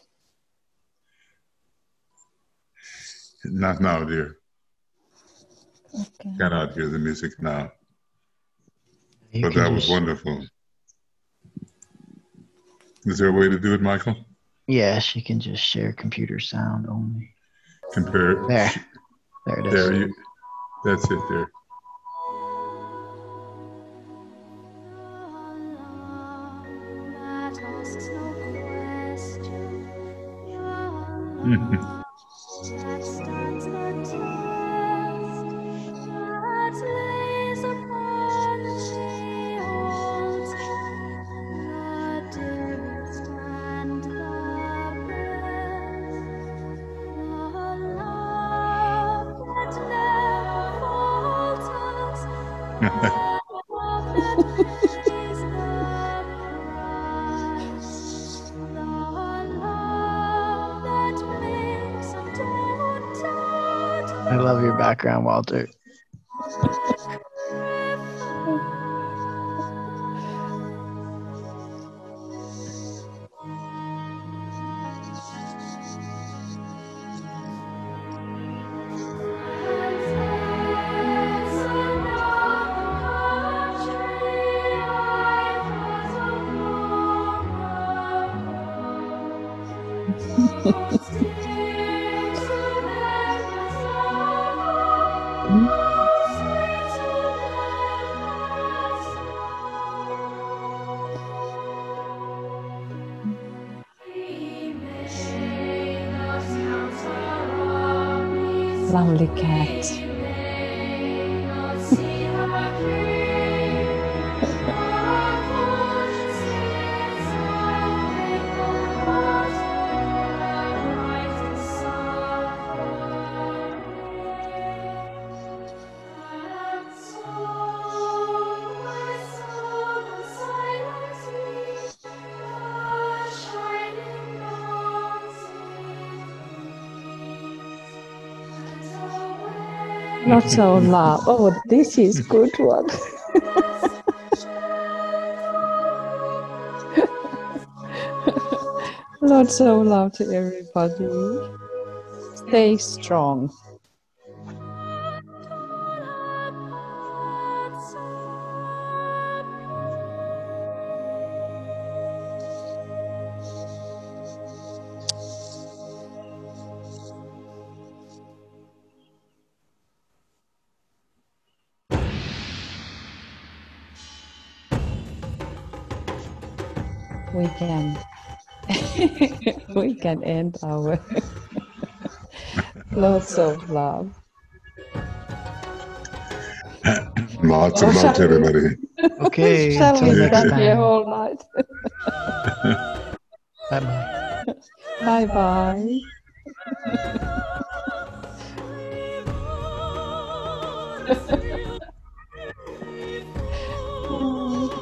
Not now, dear. Okay. Cannot hear the music now. You But can that was just- wonderful. Is there a way to do it, Michael? Yeah, she can just share computer sound only. Compare. There. There it is. There you. That's it. There. I love your background, Walter. Lovely cat. Not so loud. Oh, this is good one. Not so loud to everybody. Stay strong. We can end our lots of love. Lots of love to everybody. Okay, Shall until we next stand here time. all night? Bye-bye. Bye bye.